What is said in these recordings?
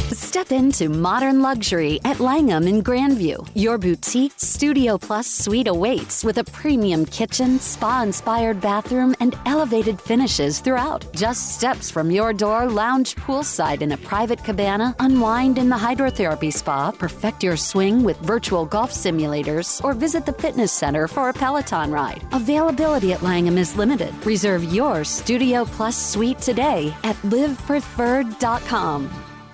Step into modern luxury at Langham in Grandview. Your boutique Studio Plus suite awaits with a premium kitchen, spa-inspired bathroom, and elevated finishes throughout. Just steps from your door, lounge poolside in a private cabana, unwind in the hydrotherapy spa, perfect your swing with virtual golf simulators, or visit the fitness center for a Peloton ride. Availability at Langham is limited. Reserve your Studio Plus suite today at livepreferred.com.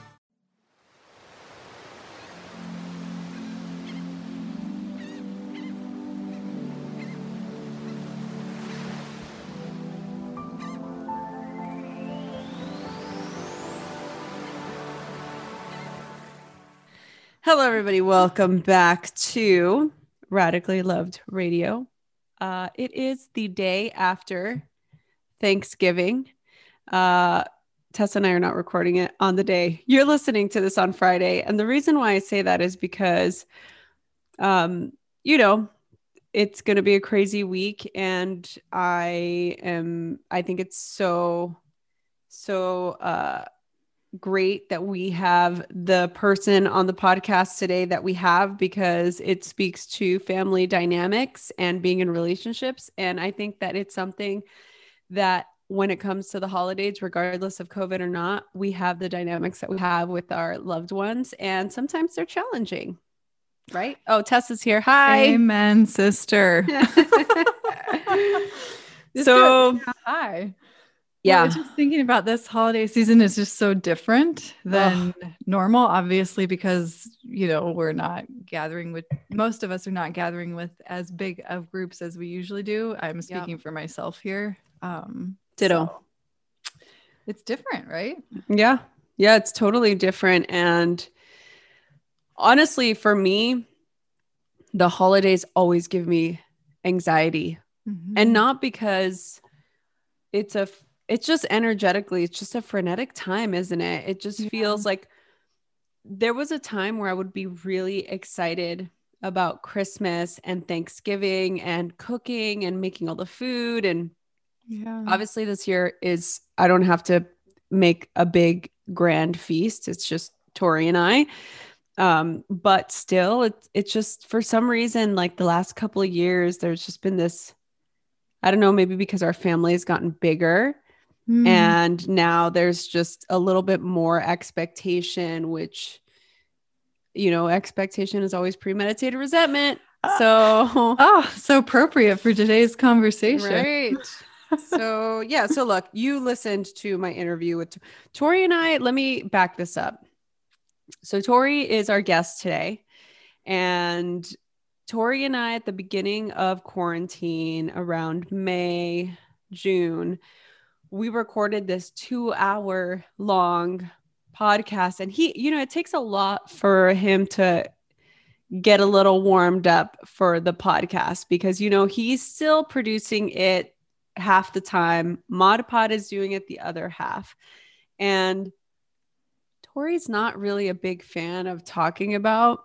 Hello, everybody. Welcome back to Radically Loved Radio. It is the day after Thanksgiving. Tessa and I are not recording it on the day. You're listening to this on Friday. And the reason why I say that is because, it's going to be a crazy week. And I think it's so great that we have the person on the podcast today that we have, because it speaks to family dynamics and being in relationships. And I think that it's something that when it comes to the holidays, regardless of COVID or not, we have the dynamics that we have with our loved ones. And sometimes they're challenging, right? Oh, Tessa's here. Hi. Amen, sister. Hi. Yeah. I was just thinking about this holiday season is just so different than normal, obviously, because, we're not gathering with, most of us are not gathering with as big of groups as we usually do. I'm speaking for myself here. Ditto. So it's different, right? Yeah. Yeah, it's totally different. And honestly, for me, the holidays always give me anxiety. Mm-hmm. And not because it's just energetically, it's just a frenetic time, isn't it? It just feels like there was a time where I would be really excited about Christmas and Thanksgiving and cooking and making all the food. And obviously this year I don't have to make a big grand feast. It's just Tori and I. But still, it's just, for some reason, like the last couple of years, there's just been this, I don't know, maybe because our family has gotten bigger. And now there's just a little bit more expectation, which, expectation is always premeditated resentment. So, so appropriate for today's conversation. Right. So, yeah. So look, you listened to my interview with Tori and I. Let me back this up. So Tori is our guest today, and Tori and I, at the beginning of quarantine around May, June, we recorded this 2-hour long podcast, and he, it takes a lot for him to get a little warmed up for the podcast, because, he's still producing it half the time. Mod Pod is doing it the other half. And Tori's not really a big fan of talking about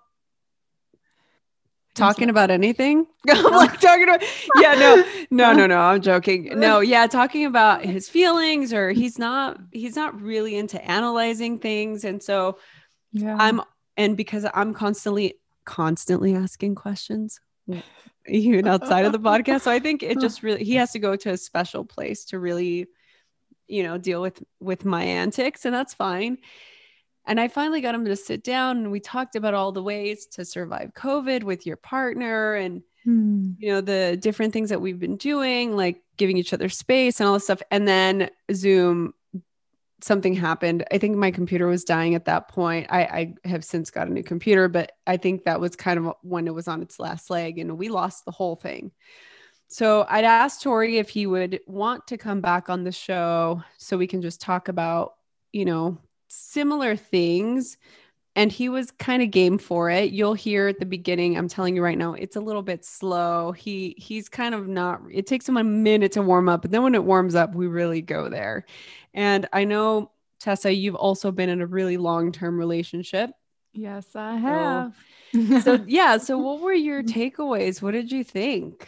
anything. Like talking about, no, I'm joking. No, yeah, talking about his feelings, or he's not really into analyzing things. And so because I'm constantly asking questions, even outside of the podcast. So I think it just really, he has to go to a special place to really, deal with my antics, and that's fine. And I finally got him to sit down, and we talked about all the ways to survive COVID with your partner, and, the different things that we've been doing, like giving each other space and all this stuff. And then Zoom, something happened. I think my computer was dying at that point. I have since got a new computer, but I think that was kind of when it was on its last leg, and we lost the whole thing. So I'd asked Tori if he would want to come back on the show so we can just talk about, similar things. And he was kind of game for it. You'll hear at the beginning, I'm telling you right now, it's a little bit slow. He's kind of not, it takes him a minute to warm up, but then when it warms up, we really go there. And I know, Tessa, you've also been in a really long-term relationship. Yes, I have. So what were your takeaways? What did you think?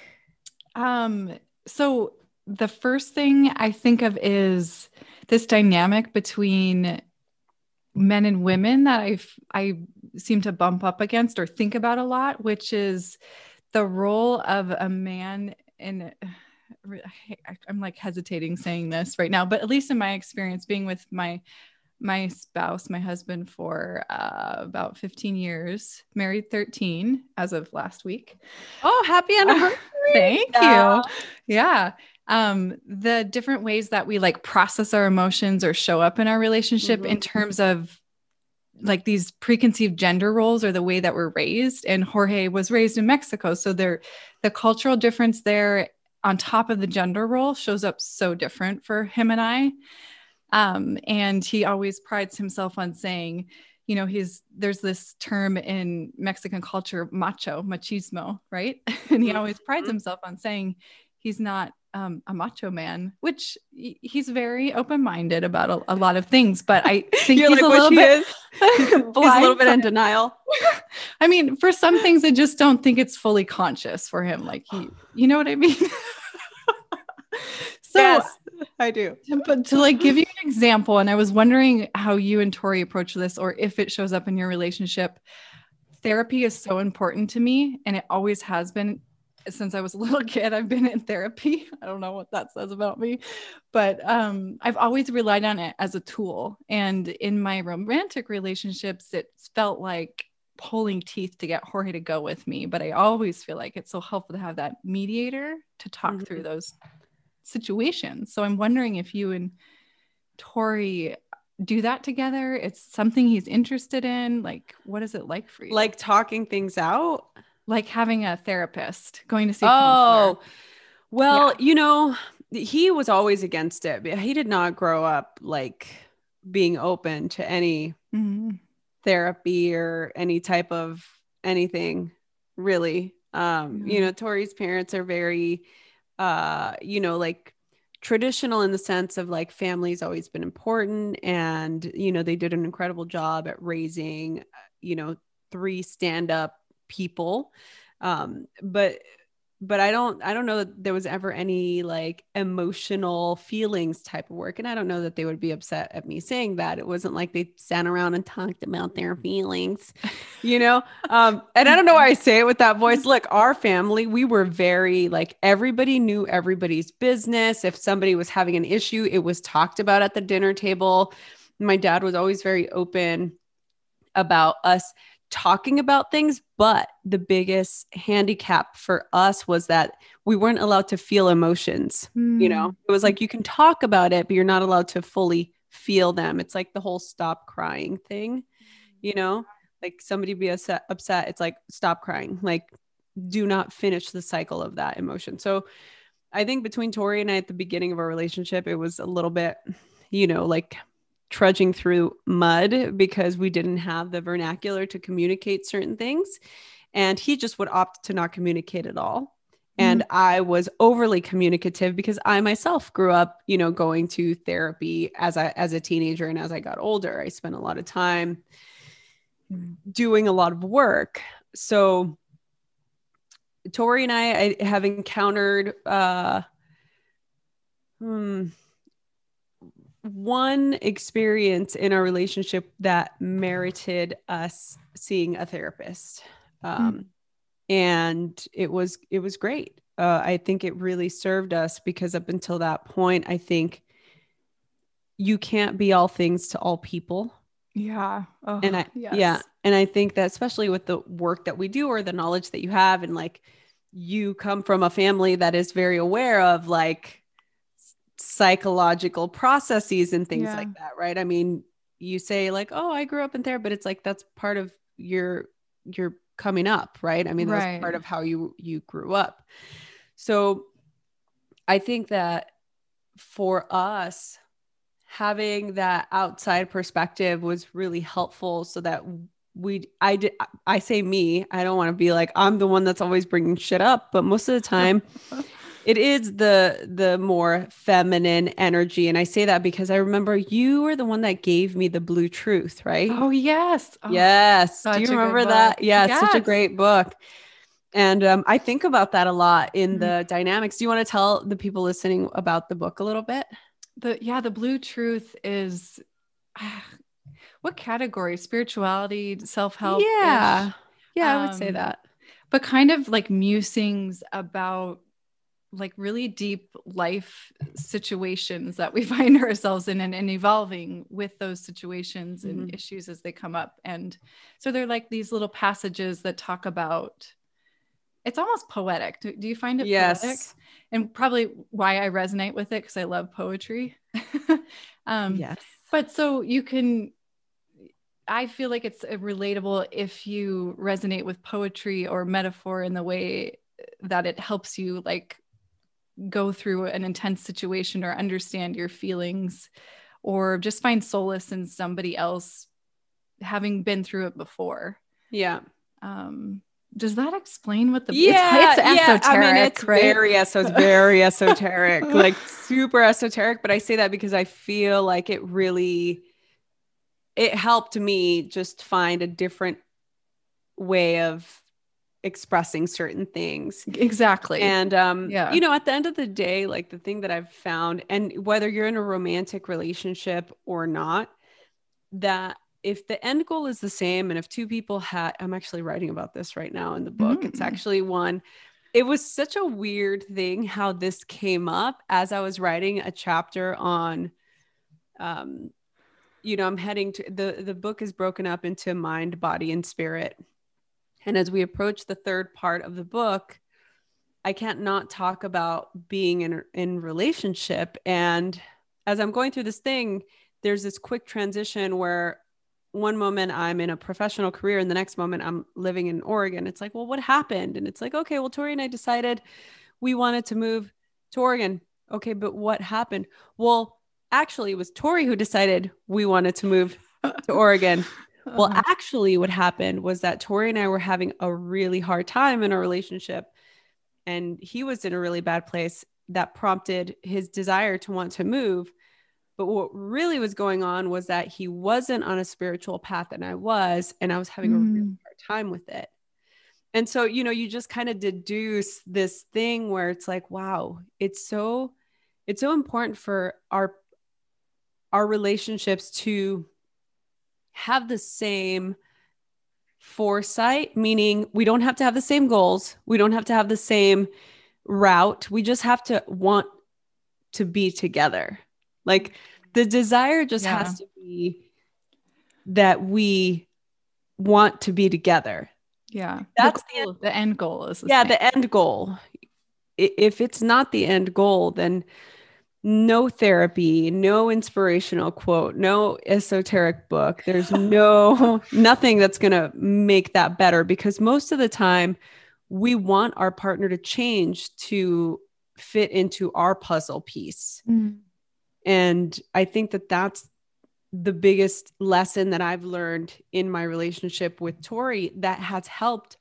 So the first thing I think of is this dynamic between men and women that I seem to bump up against or think about a lot, which is the role of a man in, I'm like hesitating saying this right now, but at least in my experience being with my spouse, my husband for about 15 years, married 13 as of last week. Oh, happy anniversary. Thank you. Yeah. The different ways that we like process our emotions or show up in our relationship in terms of like these preconceived gender roles or the way that we're raised. And Jorge was raised in Mexico. So the cultural difference there on top of the gender role shows up so different for him and I. And he always prides himself on saying, you know, there's this term in Mexican culture, machismo, right? And he always prides himself on saying he's not a macho man, which he's very open-minded about a lot of things, but I think he's a little bit he's a little bit in denial. I mean, for some things, I just don't think it's fully conscious for him. Like you know what I mean? So yes, I do. But to like give you an example, and I was wondering how you and Tori approach this, or if it shows up in your relationship. Therapy is so important to me, and it always has been since I was a little kid. I've been in therapy. I don't know what that says about me, but I've always relied on it as a tool. And in my romantic relationships, it felt like pulling teeth to get Jorge to go with me. But I always feel like it's so helpful to have that mediator to talk through those situations. So I'm wondering if you and Tori do that together. It's something he's interested in. Like, what is it like for you? Like talking things out? Like having a therapist, going to see a counselor. Well, you know, he was always against it. He did not grow up like being open to any therapy or any type of anything really. You know, Tori's parents are very you know, like traditional in the sense of like family's always been important. And, you know, they did an incredible job at raising, you know, 3 stand-up people. But I don't know that there was ever any like emotional feelings type of work. And I don't know that they would be upset at me saying that. It wasn't like they sat around and talked about their feelings, you know? And I don't know why I say it with that voice. Look, our family, we were very like, everybody knew everybody's business. If somebody was having an issue, it was talked about at the dinner table. My dad was always very open about us talking about things, but the biggest handicap for us was that we weren't allowed to feel emotions. You know, it was like, you can talk about it, but you're not allowed to fully feel them. It's like the whole stop crying thing, you know, like somebody be upset. It's like, stop crying, like do not finish the cycle of that emotion. So I think between Tori and I at the beginning of our relationship, it was a little bit, you know, like trudging through mud because we didn't have the vernacular to communicate certain things. And he just would opt to not communicate at all. And I was overly communicative because I myself grew up, you know, going to therapy as a teenager. And as I got older, I spent a lot of time doing a lot of work. So Tori and I have encountered, one experience in our relationship that merited us seeing a therapist. And it was great. I think it really served us because up until that point, I think you can't be all things to all people. Yeah. Oh, and I think that especially with the work that we do or the knowledge that you have, and like you come from a family that is very aware of like psychological processes and things like that, right? I mean, you say like, oh, I grew up in therapy, but it's like, that's part of your coming up, right? I mean, that's part of how you grew up. So I think that for us, having that outside perspective was really helpful so that I say me, I don't want to be like, I'm the one that's always bringing shit up, but most of the time it is the more feminine energy. And I say that because I remember you were the one that gave me the Blue Truth, right? Oh, yes. Oh, yes. Do you remember that? Yeah. It's such a great book. And I think about that a lot in the dynamics. Do you want to tell the people listening about the book a little bit? The Blue Truth is what category? Spirituality, self-help? Yeah. Yeah, I would say that. But kind of like musings about like really deep life situations that we find ourselves in, and evolving with those situations and issues as they come up. And so they're like these little passages that talk about, it's almost poetic. Do you find it poetic? And probably why I resonate with it, because I love poetry. Yes. But so I feel like it's relatable if you resonate with poetry or metaphor in the way that it helps you like go through an intense situation or understand your feelings, or just find solace in somebody else having been through it before. Yeah. Does that explain what the it's esoteric? I mean, it's right? very esoteric, like super esoteric. But I say that because I feel like it helped me just find a different way of expressing certain things. Exactly. And, you know, at the end of the day, like the thing that I've found, and whether you're in a romantic relationship or not, that if the end goal is the same, and if two people I'm actually writing about this right now in the book. It's actually it was such a weird thing how this came up as I was writing a chapter on, you know, I'm heading to the book is broken up into mind, body, and spirit. And as we approach the third part of the book, I can't not talk about being in relationship. And as I'm going through this thing, there's this quick transition where one moment I'm in a professional career and the next moment I'm living in Oregon. It's like, well, what happened? And it's like, okay, well, Tori and I decided we wanted to move to Oregon. Okay, but what happened? Well, actually, it was Tori who decided we wanted to move to Oregon. Well, actually, what happened was that Tori and I were having a really hard time in our relationship, and he was in a really bad place that prompted his desire to want to move. But what really was going on was that he wasn't on a spiritual path and I was, and I was having a really hard time with it. And so, you know, you just kind of deduce this thing where it's like, wow, it's so important for our relationships to have the same foresight, meaning we don't have to have the same goals. We don't have to have the same route. We just have to want to be together. Like the desire just has to be that we want to be together. Yeah. That's the end goal is the end goal. If it's not the end goal, then no therapy, no inspirational quote, no esoteric book. There's nothing that's going to make that better, because most of the time we want our partner to change to fit into our puzzle piece. And I think that that's the biggest lesson that I've learned in my relationship with Tori that has helped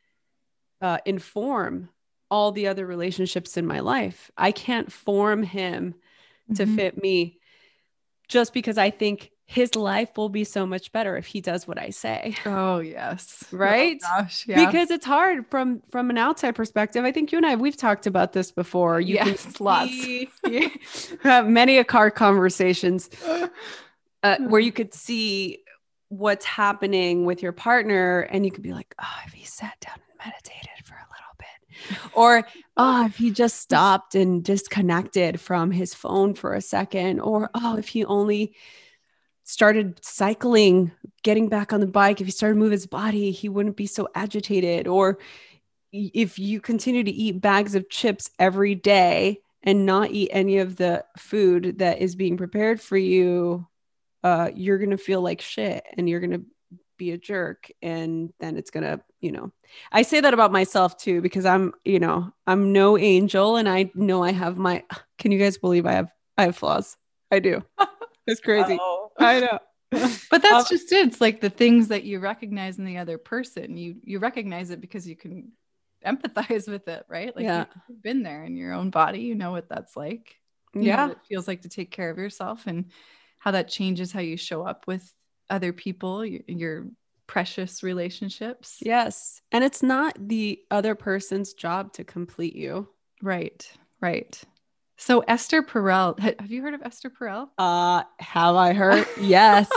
inform all the other relationships in my life. I can't form him to fit me just because I think his life will be so much better if he does what I say. Oh, yes. Right? Oh, gosh, yeah. Because it's hard from an outside perspective. I think you and I, we've talked about this before. Lots. Many a car conversations where you could see what's happening with your partner and you could be like, oh, if he sat down and meditated for a little bit, or oh, if he just stopped and disconnected from his phone for a second, or oh, if he only started cycling, getting back on the bike, if he started to move his body, he wouldn't be so agitated. Or if you continue to eat bags of chips every day and not eat any of the food that is being prepared for you, you're going to feel like shit and you're going to be a jerk. And then it's going to, you know, I say that about myself too, because I'm no angel, and I know I have can you guys believe I have flaws? I do. It's crazy. Oh. I know. But that's just it. It's like the things that you recognize in the other person. You recognize it because you can empathize with it, right? Like you've been there in your own body. You know what that's like. You know what it feels like to take care of yourself, and how that changes how you show up with other people, your precious relationships. Yes. And it's not the other person's job to complete you. Right. Right. So Esther Perel, have you heard of Esther Perel? Have I heard? Yes.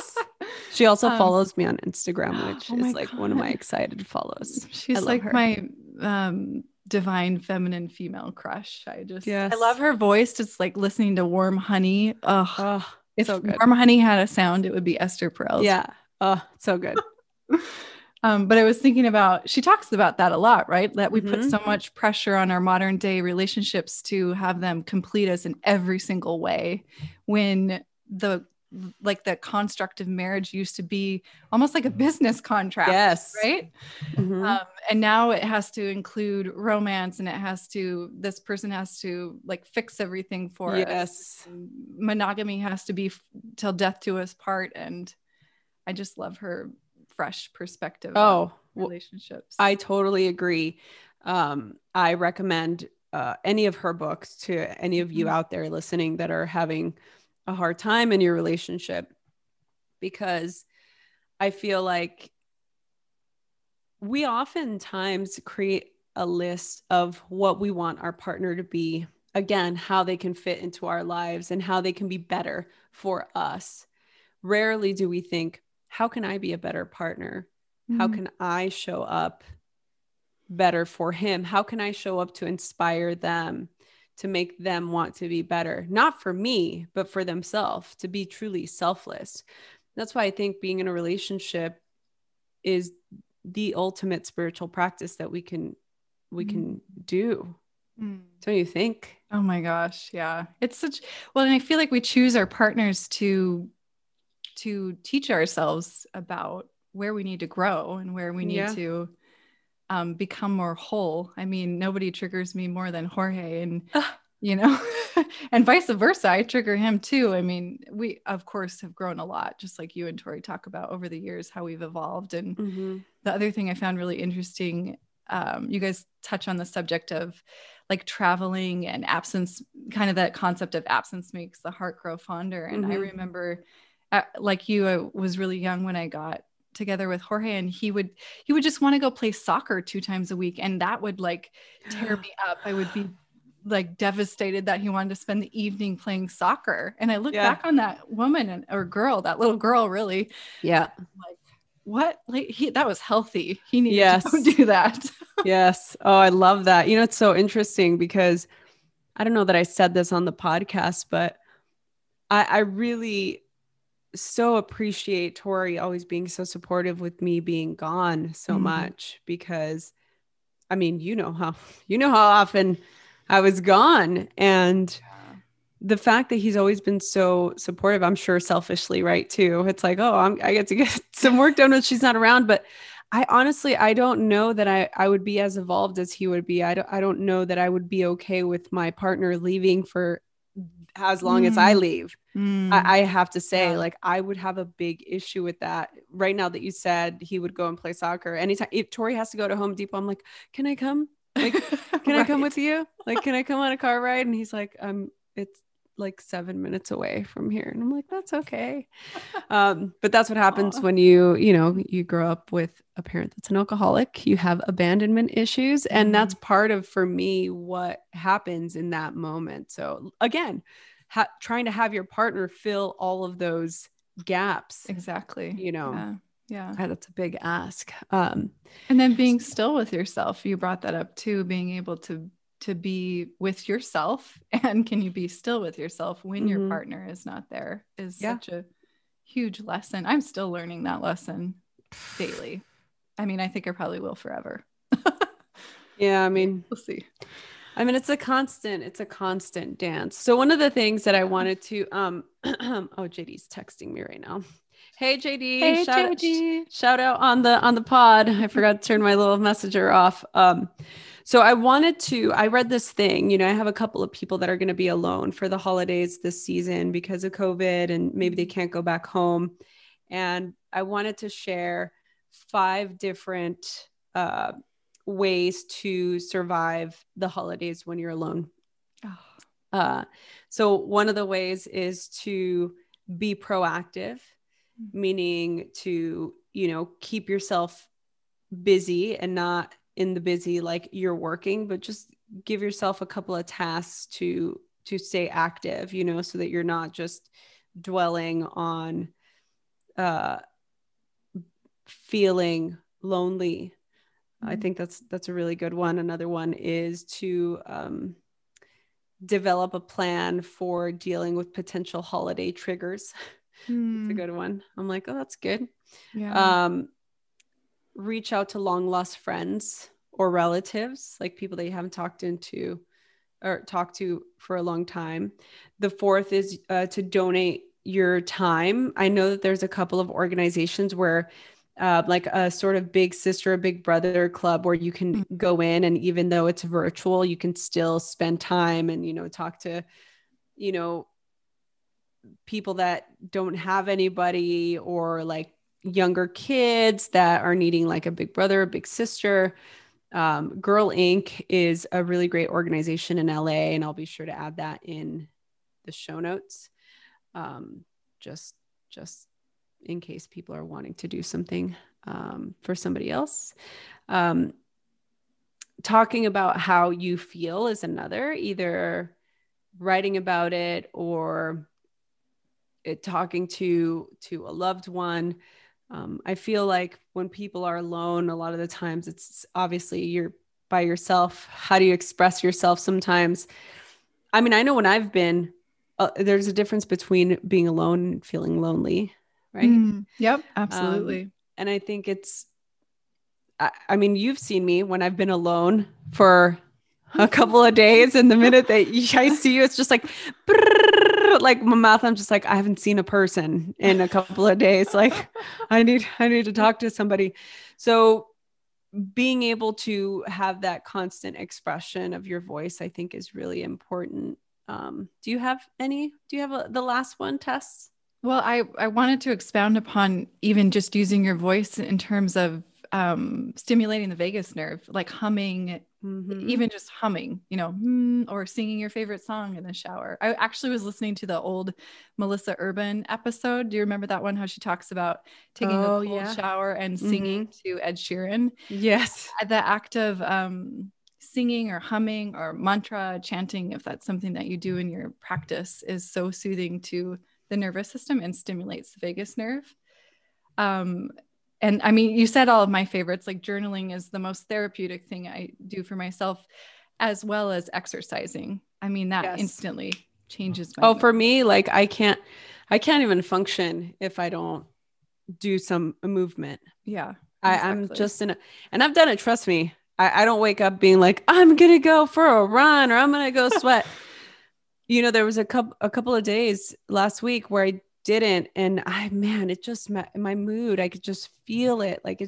She also follows me on Instagram, which oh my is like one of my God. excited follows. I She's love like her. my divine feminine female crush. I Yes. love her voice. It's like listening to Warm Honey. Oh, If so good. Warm Honey had a sound, it would be Esther Perel's. Yeah. Oh, so good. But I was thinking about, she talks about that a lot, right? That we put Mhm. so much pressure on our modern day relationships to have them complete us in every single way, when the construct of marriage used to be almost like a business contract. Yes. Right. Mhm. And now it has to include romance, and this person has to like fix everything for us. Yes. Monogamy has to be till death do us part. And I just love her fresh perspective on relationships. I totally agree. I recommend any of her books to any of you out there listening that are having a hard time in your relationship, because I feel like we oftentimes create a list of what we want our partner to be, again, how they can fit into our lives and how they can be better for us. Rarely do we think, how can I be a better partner? How can I show up better for him? How can I show up to inspire them, to make them want to be better? Not for me, but for themselves, to be truly selfless. That's why I think being in a relationship is the ultimate spiritual practice that we can do. Don't you think? Oh my gosh. Yeah. It's and I feel like we choose our partners to teach ourselves about where we need to grow and where we need to become more whole. I mean, nobody triggers me more than Jorge, and and vice versa. I trigger him too. I mean, we of course have grown a lot, just like you and Tori talk about over the years, how we've evolved. And the other thing I found really interesting, you guys touch on the subject of like traveling and absence, kind of that concept of absence makes the heart grow fonder. And I remember, like you, I was really young when I got together with Jorge, and he would just want to go play soccer 2 times a week, and that would like tear me up. I would be like devastated that he wanted to spend the evening playing soccer. And I look back on that woman or girl, that little girl, really. Yeah. Like, what? Like that was healthy. He needed to go do that. Yes. Oh, I love that. It's so interesting because I don't know that I said this on the podcast, but I really so appreciate Tori always being so supportive with me being gone so much, because I mean, how often I was gone, and the fact that he's always been so supportive, I'm sure selfishly, right, too. It's like, oh, I get to get some work done when she's not around. But I honestly, I don't know that I would be as evolved as he would be. I don't know that I would be okay with my partner leaving for as long as I leave. I have to say, like, I would have a big issue with that. Right now that you said he would go and play soccer, anytime if Tori has to go to Home Depot, I'm like, can I come? Like, can I come with you? Like, can I come on a car ride? And he's like, it's like 7 minutes away from here. And I'm like, that's okay. But that's what happens when you grow up with a parent that's an alcoholic. You have abandonment issues. And that's part of, for me, what happens in that moment. So again, trying to have your partner fill all of those gaps. Exactly. Yeah. That's a big ask. And then being still with yourself. You brought that up too, being able to be with yourself, and can you be still with yourself when your partner is not there is such a huge lesson. I'm still learning that lesson daily. I mean, I think I probably will forever. Yeah. I mean, we'll see. I mean, it's a constant dance. So one of the things that I wanted to, oh, JD's texting me right now. Hey, JD. Hey, JD. Shout out on the pod. I forgot to turn my little messenger off. So I read this thing, I have a couple of people that are going to be alone for the holidays this season because of COVID, and maybe they can't go back home. And I wanted to share 5 different, ways to survive the holidays when you're alone. So one of the ways is to be proactive, meaning to, keep yourself busy and not in the busy like you're working, but just give yourself a couple of tasks to stay active, so that you're not just dwelling on feeling lonely. I think that's a really good one. Another one is to develop a plan for dealing with potential holiday triggers. It's a good one. I'm like, oh, that's good. Yeah. Reach out to long lost friends or relatives, like people that you haven't talked to for a long time. The fourth is to donate your time. I know that there's a couple of organizations where like a sort of big sister, big brother club where you can go in, and even though it's virtual, you can still spend time and, talk to, people that don't have anybody, or like younger kids that are needing like a big brother, a big sister. Girl Inc. is a really great organization in LA, and I'll be sure to add that in the show notes. Just in case people are wanting to do something for somebody else. Talking about how you feel is another, either writing about it or talking to a loved one. I feel like when people are alone, a lot of the times it's obviously you're by yourself. How do you express yourself sometimes? I mean, I know when I've been, there's a difference between being alone and feeling lonely, right? Yep, absolutely. And I think I mean, you've seen me when I've been alone for a couple of days, and the minute that I see you, it's just like, like my mouth, I'm just like, I haven't seen a person in a couple of days. Like I need to talk to somebody. So being able to have that constant expression of your voice, I think is really important. Do you have the last one, Tess? Well, I wanted to expound upon even just using your voice in terms of stimulating the vagus nerve, like humming, even just humming, or singing your favorite song in the shower. I actually was listening to the old Melissa Urban episode. Do you remember that one? How she talks about taking a cold shower and singing to Ed Sheeran. Yes. The act of singing or humming or mantra chanting, if that's something that you do in your practice, is so soothing to the nervous system and stimulates the vagus nerve. And I mean, you said all of my favorites, like journaling is the most therapeutic thing I do for myself, as well as exercising. I mean, that instantly changes my mood. For me, like I can't even function if I don't do some movement. Yeah. Exactly. I'm just and I've done it. Trust me. I don't wake up being like, I'm going to go for a run or I'm going to go sweat. There was a couple of days last week where I didn't. And it just, my mood, I could just feel it. Like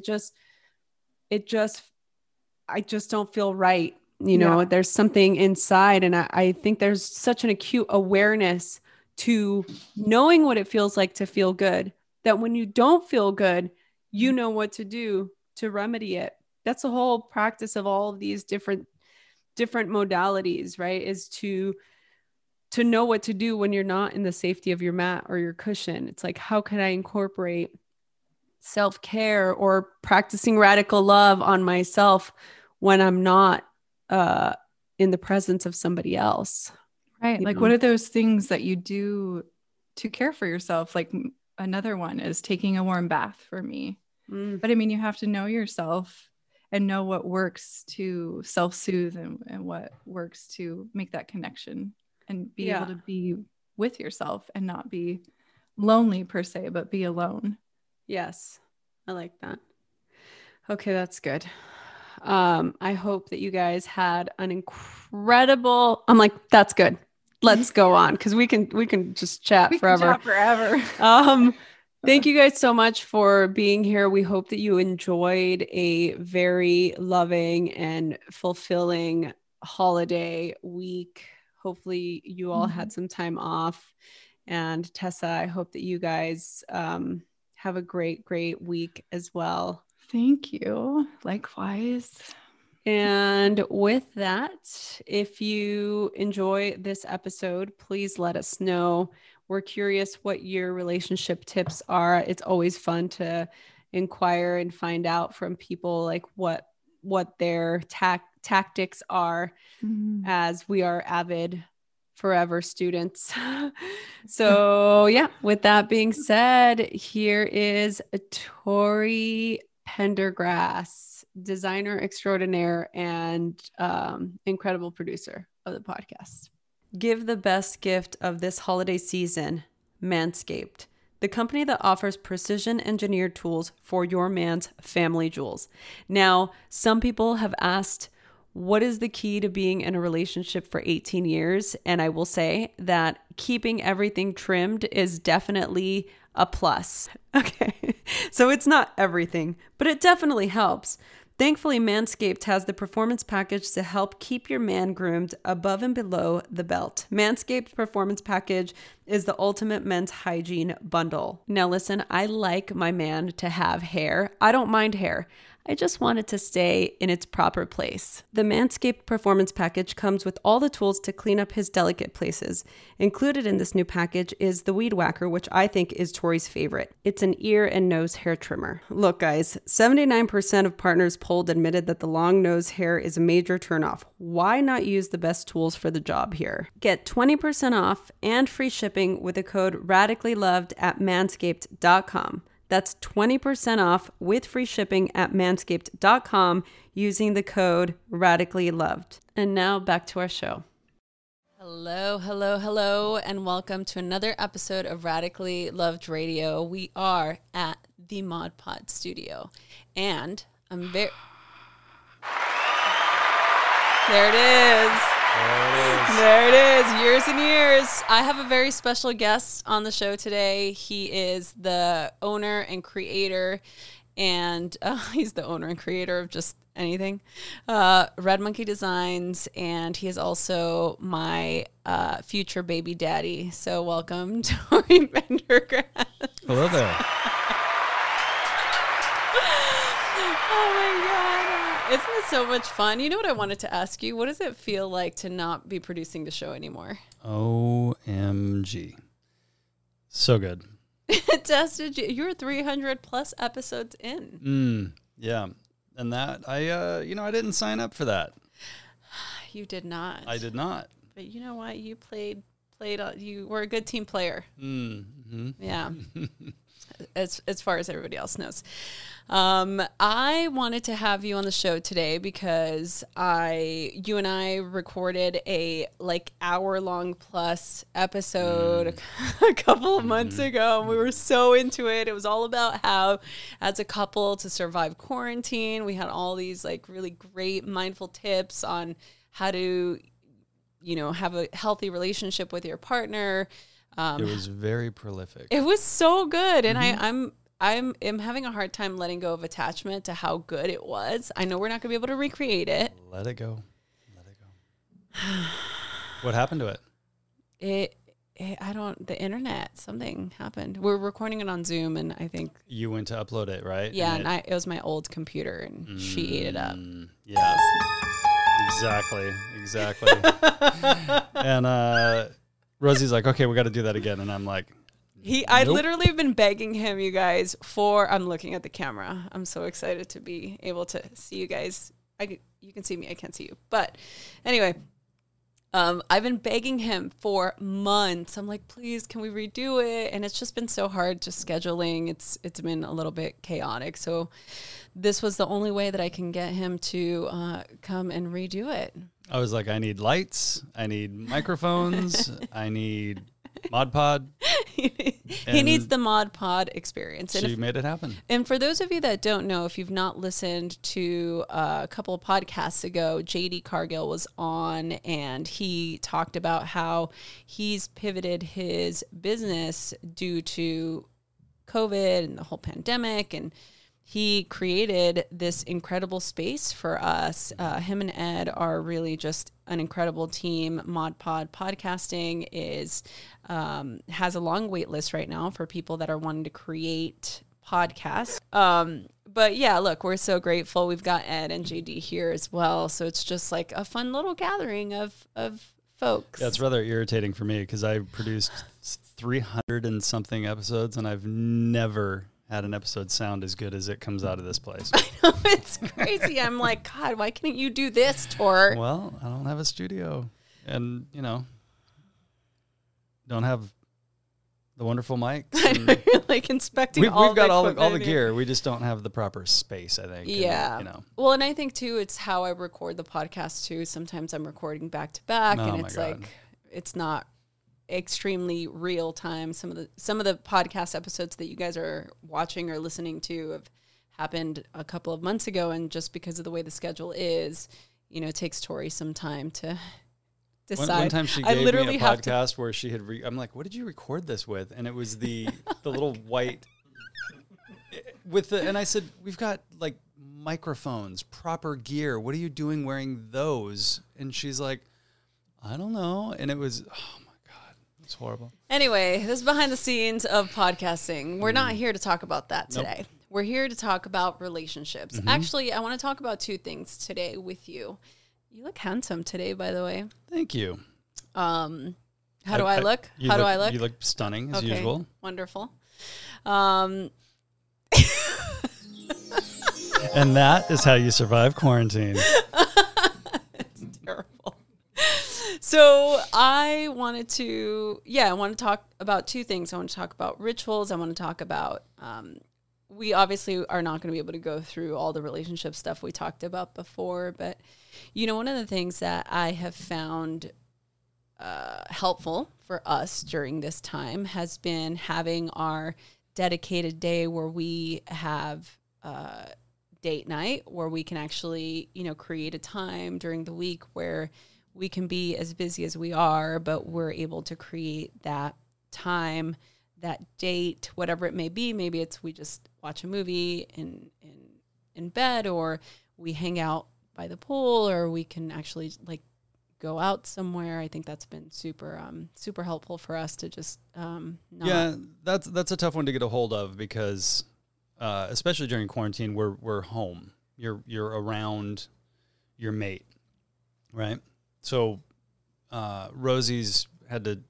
I just don't feel right. There's something inside. And I think there's such an acute awareness to knowing what it feels like to feel good, that when you don't feel good, you know what to do to remedy it. That's the whole practice of all of these different modalities, right? Is to know what to do when you're not in the safety of your mat or your cushion. It's like, how can I incorporate self-care or practicing radical love on myself when I'm not in the presence of somebody else? Right. Like, what are those things that you do to care for yourself? Like another one is taking a warm bath for me. But I mean, you have to know yourself and know what works to self-soothe and what works to make that connection and be able to be with yourself and not be lonely per se, but be alone. Yes. I like that. Okay. That's good. I hope that you guys had an incredible, I'm like, that's good. Let's go on. Cause we can just chat forever. Thank you guys so much for being here. We hope that you enjoyed a very loving and fulfilling holiday week. Hopefully you all had some time off. And Tessa, I hope that you guys have a great, great week as well. Thank you. Likewise. And with that, if you enjoy this episode, please let us know. We're curious what your relationship tips are. It's always fun to inquire and find out from people like what their tactics are, as we are avid forever students. So yeah, with that being said, here is Tori Pendergrass, designer extraordinaire and incredible producer of the podcast. Give the best gift of this holiday season, Manscaped, the company that offers precision engineered tools for your man's family jewels. Now, some people have asked, what is the key to being in a relationship for 18 years? And I will say that keeping everything trimmed is definitely a plus. Okay, so it's not everything, but it definitely helps. Thankfully, Manscaped has the performance package to help keep your man groomed above and below the belt. Manscaped Performance Package is the ultimate men's hygiene bundle. Now listen, I like my man to have hair. I don't mind hair. I just want it to stay in its proper place. The Manscaped Performance Package comes with all the tools to clean up his delicate places. Included in this new package is the Weed Whacker, which I think is Tori's favorite. It's an ear and nose hair trimmer. Look, guys, 79% of partners polled admitted that the long nose hair is a major turnoff. Why not use the best tools for the job here? Get 20% off and free shipping with the code RadicallyLoved at manscaped.com. That's 20% off with free shipping at manscaped.com using the code RadicallyLoved. And now back to our show. Hello, hello, hello, and welcome to another episode of Radically Loved Radio. We are at the Mod Pod studio, and I'm very... There it is. There it is. Years and years. I have a very special guest on the show today. He is the owner and creator, and he's the owner and creator of just anything, Red Monkey Designs, and he is also my future baby daddy. So welcome, Tori Pendergrass. Hello there. Oh my God. Isn't it so much fun? You know what I wanted to ask you? What does it feel like to not be producing the show anymore? OMG. So good. Tested you. You're 300 plus episodes in. Yeah. And that, I didn't sign up for that. You did not. I did not. But you know what? You played, you were a good team player. Mm-hmm. Yeah. As far as everybody else knows. I wanted to have you on the show today because you and I recorded a hour-long plus episode a couple of months ago, and we were so into it. It was all about how, as a couple, to survive quarantine. We had all these really great mindful tips on how to, have a healthy relationship with your partner. It was very prolific. It was so good. And I'm having a hard time letting go of attachment to how good it was. I know we're not going to be able to recreate it. Let it go. What happened to it? The internet, something happened. We're recording it on Zoom, and I think you went to upload it, right? Yeah. And it was my old computer, and she ate it up. Yeah, exactly. And, Rosie's like, okay, we got to do that again. And I'm like, I literally have been begging him, you guys, I'm looking at the camera. I'm so excited to be able to see you guys. You can see me. I can't see you. But anyway, I've been begging him for months. I'm like, please, can we redo it? And it's just been so hard just scheduling. It's been a little bit chaotic. So this was the only way that I can get him to come and redo it. I was like, I need lights, I need microphones, I need Mod Pod. He needs the Mod Pod experience. And she made it happen. And for those of you that don't know, if you've not listened to a couple of podcasts ago, JD Cargill was on, and he talked about how he's pivoted his business due to COVID and the whole pandemic, and he created this incredible space for us. Him and Ed are really just an incredible team. Mod Pod Podcasting has a long wait list right now for people that are wanting to create podcasts. But yeah, look, we're so grateful. We've got Ed and JD here as well. So it's just like a fun little gathering of folks. That's rather irritating for me because I produced 300 and something episodes, and I've never had an episode sound as good as it comes out of this place. I know, it's crazy. I'm like, God, why can't you do this, Tor? Well, I don't have a studio. And, don't have the wonderful mics. I know, you're like inspecting we've got all the equipment here. gear. We just don't have the proper space, I think. Yeah. And, Well, and I think too, it's how I record the podcast too. Sometimes I'm recording back to back, Oh and my it's God. like it's not extremely real time. Some of the podcast episodes that you guys are watching or listening to have happened a couple of months ago, and just because of the way the schedule is, it takes Tori some time to decide. One time she I gave literally me a have to- podcast where she had, I'm like, what did you record this with? And it was the little white and I said, we've got like microphones, proper gear. What are you doing wearing those? And she's like, I don't know. And it was, oh my God, it's horrible. Anyway, this is behind the scenes of podcasting. We're not here to talk about that today. Nope. We're here to talk about relationships. Actually, I want to talk about two things today with you. You look handsome today, by the way. Thank you. How do I look? How do I look? You look stunning as usual. Wonderful. And that is how you survive quarantine. It's terrible. So I wanted to talk about two things. I want to talk about rituals. I want to talk about, we obviously are not going to be able to go through all the relationship stuff we talked about before, but one of the things that I have found helpful for us during this time has been having our dedicated day where we have date night, where we can actually, create a time during the week where we can be as busy as we are, but we're able to create that time, that date, whatever it may be. Maybe it's we just watch a movie in bed, or we hang out by the pool, or we can actually like go out somewhere. I think that's been super helpful for us to just Yeah, that's a tough one to get a hold of because especially during quarantine, we're home. You're around your mate, right? So Rosie's had to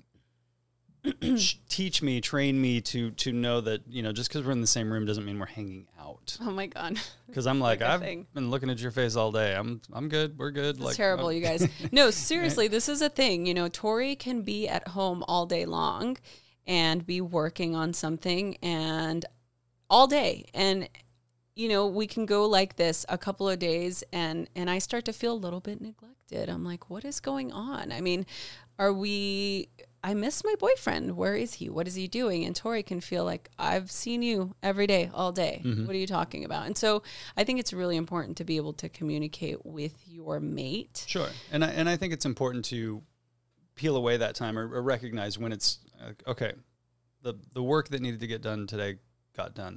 train me to know that, just because we're in the same room doesn't mean we're hanging out. Oh my God. Because I'm like I've thing. been looking at your face all day. I'm good. We're good. It's terrible, you guys. No, seriously, this is a thing. Tori can be at home all day long and be working on something and all day. And, we can go like this a couple of days and I start to feel a little bit neglected. I'm like, what is going on? I mean, I miss my boyfriend. Where is he? What is he doing? And Tori can feel like, I've seen you every day, all day. Mm-hmm. What are you talking about? And so I think it's really important to be able to communicate with your mate. Sure. And I think it's important to peel away that time or recognize when it's, okay, the work that needed to get done today got done.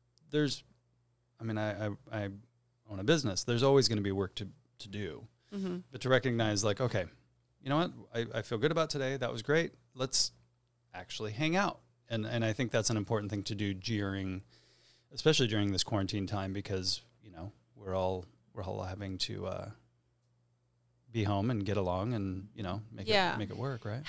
I own a business. There's always going to be work to do. Mm-hmm. But to recognize like, okay, you know what? I feel good about today. That was great. Let's actually hang out. And I think that's an important thing to do especially during this quarantine time, because, we're all having to be home and get along and, make it work, right?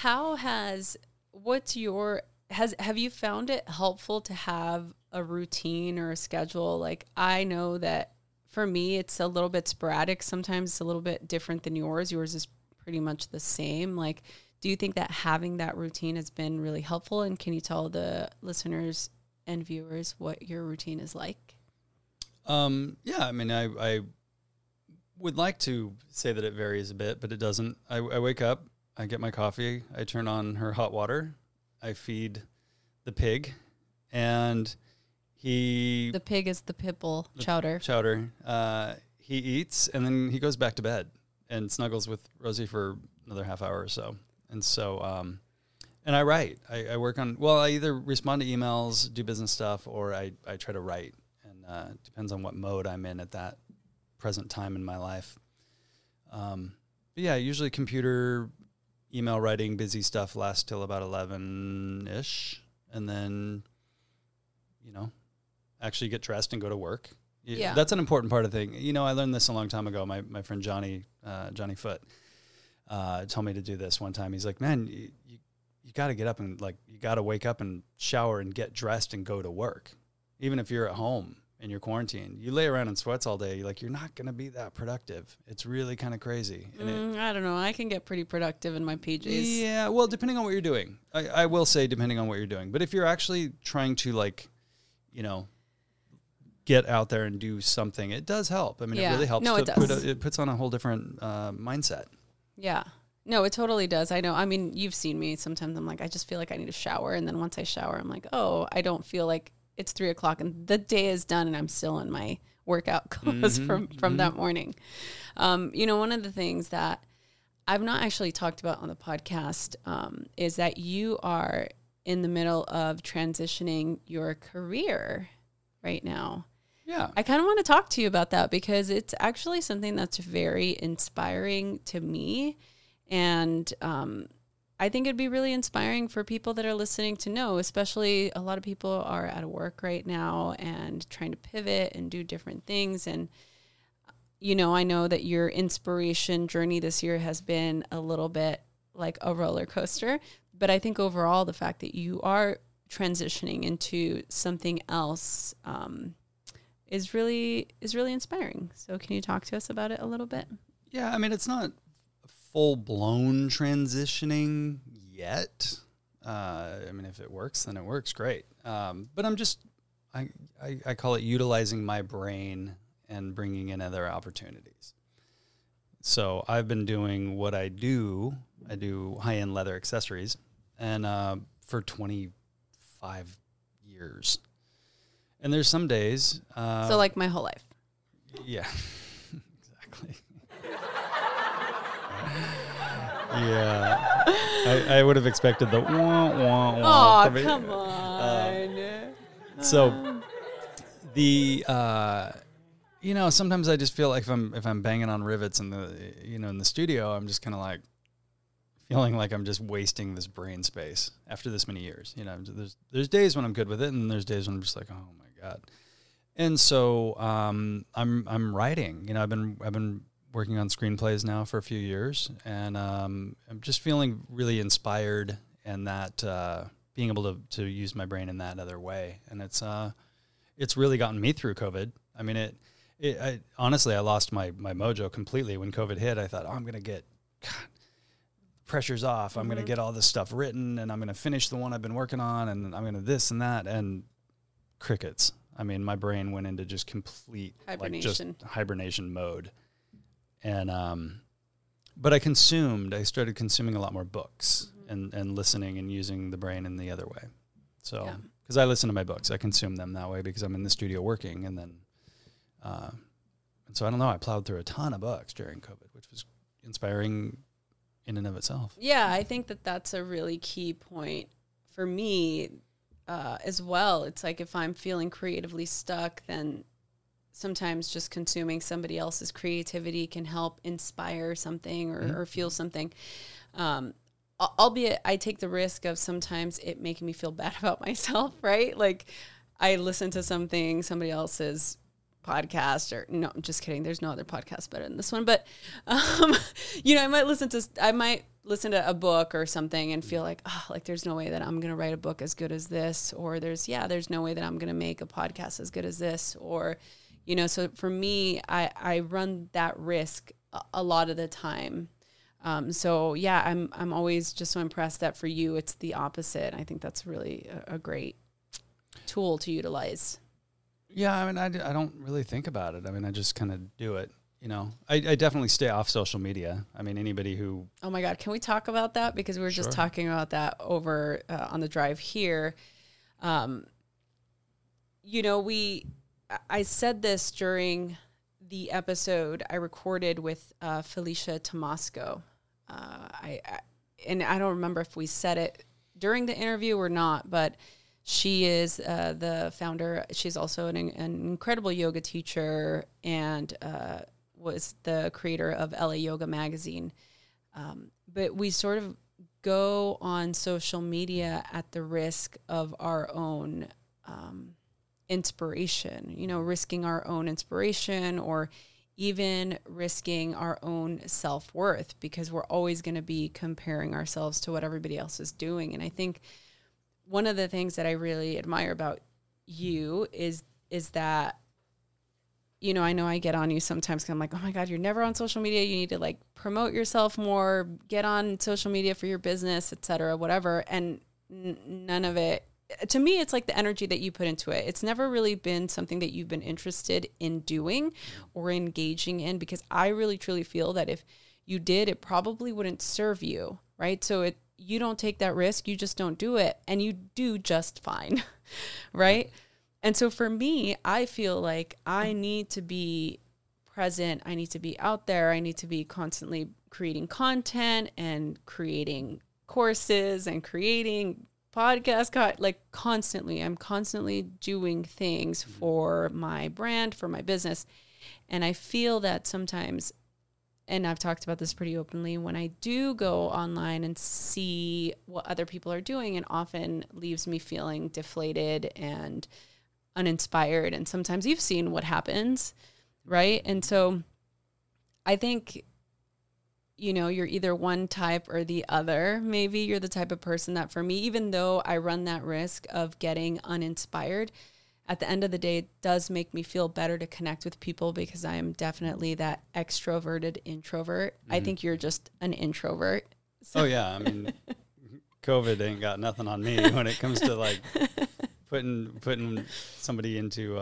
Have you found it helpful to have a routine or a schedule? Like, I know that for me, it's a little bit sporadic. Sometimes it's a little bit different than yours. Yours is pretty much the same. Like, do you think that having that routine has been really helpful? And can you tell the listeners and viewers what your routine is like? Yeah, I would like to say that it varies a bit, but it doesn't. I wake up, I get my coffee, I turn on her hot water, I feed the pig, and the pig is the pit bull, Chowder. He eats, and then he goes back to bed and snuggles with Rosie for another half hour or so. And so, and I write. I work on, I either respond to emails, do business stuff, or I try to write. And depends on what mode I'm in at that present time in my life. But yeah, usually computer, email writing, busy stuff lasts till about 11-ish. And then, actually get dressed and go to work. Yeah. That's an important part of the thing. I learned this a long time ago. My friend Johnny Foote told me to do this one time. He's like, man, you got to get up and you got to wake up and shower and get dressed and go to work. Even if you're at home and you're quarantined, you lay around in sweats all day, you're not going to be that productive. It's really kind of crazy. And I don't know. I can get pretty productive in my PJs. Yeah, well, depending on what you're doing. I will say depending on what you're doing. But if you're actually trying to, get out there and do something, it does help. I mean, it really helps. No, it does. It puts on a whole different mindset. Yeah. No, it totally does. I know. I mean, you've seen me. Sometimes I'm like, I just feel like I need a shower. And then once I shower, I'm like, oh, I don't feel like it's 3:00 and the day is done and I'm still in my workout clothes from that morning. One of the things that I've not actually talked about on the podcast is that you are in the middle of transitioning your career right now. Yeah. I kind of want to talk to you about that because it's actually something that's very inspiring to me. And I think it'd be really inspiring for people that are listening to know, especially a lot of people are out of work right now and trying to pivot and do different things. And, I know that your inspiration journey this year has been a little bit like a roller coaster, but I think overall the fact that you are transitioning into something else is really inspiring. So can you talk to us about it a little bit? Yeah, I mean, it's not full-blown transitioning yet. I mean, if it works, then it works great. But I'm just, I call it utilizing my brain and bringing in other opportunities. So I've been doing what I do. I do high-end leather accessories, and for 25 years. And there's some days. So like my whole life. Yeah, exactly. Yeah, I would have expected the wah, wah, wah. Oh, come on. So the sometimes I just feel like if I'm banging on rivets in the studio, I'm just kind of like feeling like I'm just wasting this brain space after this many years. There's days when I'm good with it, and there's days when I'm just like, oh my God. And so I'm writing. I've been working on screenplays now for a few years, and I'm just feeling really inspired, and that being able to use my brain in that other way. And it's really gotten me through COVID. I mean, I honestly, I lost my mojo completely when COVID hit. I thought, I'm going to get, pressure's off. I'm going to get all this stuff written, and I'm going to finish the one I've been working on, and I'm going to this and that, and crickets. I mean, my brain went into just complete hibernation mode. And, but I started consuming a lot more books and listening and using the brain in the other way. So, because I listen to my books, I consume them that way because I'm in the studio working. And then, and so I don't know, I plowed through a ton of books during COVID, which was inspiring in and of itself. Yeah. I think that that's a really key point for me, as well. It's like, if I'm feeling creatively stuck, then sometimes just consuming somebody else's creativity can help inspire something or fuel something. Albeit I take the risk of sometimes it making me feel bad about myself, right? Like I listen to somebody else's podcast, or no, I'm just kidding. There's no other podcast better than this one. But, I might listen to a book or something and feel like, there's no way that I'm going to write a book as good as this, or there's no way that I'm going to make a podcast as good as this, or, so for me, I run that risk a lot of the time. I'm always just so impressed that for you, it's the opposite. I think that's really a great tool to utilize. Yeah. I mean, I don't really think about it. I mean, I just kind of do it. I definitely stay off social media. I mean, anybody who... Oh my God. Can we talk about that? Because we were just talking about that over on the drive here. I said this during the episode I recorded with Felicia Tomasco. I don't remember if we said it during the interview or not, but she is the founder. She's also an incredible yoga teacher and was the creator of LA Yoga Magazine. But we sort of go on social media at the risk of our own inspiration, risking our own inspiration, or even risking our own self-worth, because we're always going to be comparing ourselves to what everybody else is doing. And I think one of the things that I really admire about you is that you know, I know I get on you sometimes 'cause I'm like, oh my God, you're never on social media. You need to like promote yourself more, get on social media for your business, et cetera, whatever. And none of it, to me, it's like the energy that you put into it. It's never really been something that you've been interested in doing or engaging in, because I really truly feel that if you did, it probably wouldn't serve you, right? So you don't take that risk, you just don't do it, and you do just fine, right? And so for me, I feel like I need to be present, I need to be out there, I need to be constantly creating content and creating courses and creating podcasts, like constantly. I'm constantly doing things for my brand, for my business. And I feel that sometimes, and I've talked about this pretty openly, when I do go online and see what other people are doing, it often leaves me feeling deflated and uninspired. And sometimes you've seen what happens, right? And so I think, you know, you're either one type or the other. Maybe you're the type of person that, for me, even though I run that risk of getting uninspired, at the end of the day, it does make me feel better to connect with people, because I am definitely that extroverted introvert. I think you're just an introvert. So. Oh yeah. I mean, COVID ain't got nothing on me when it comes to like putting somebody into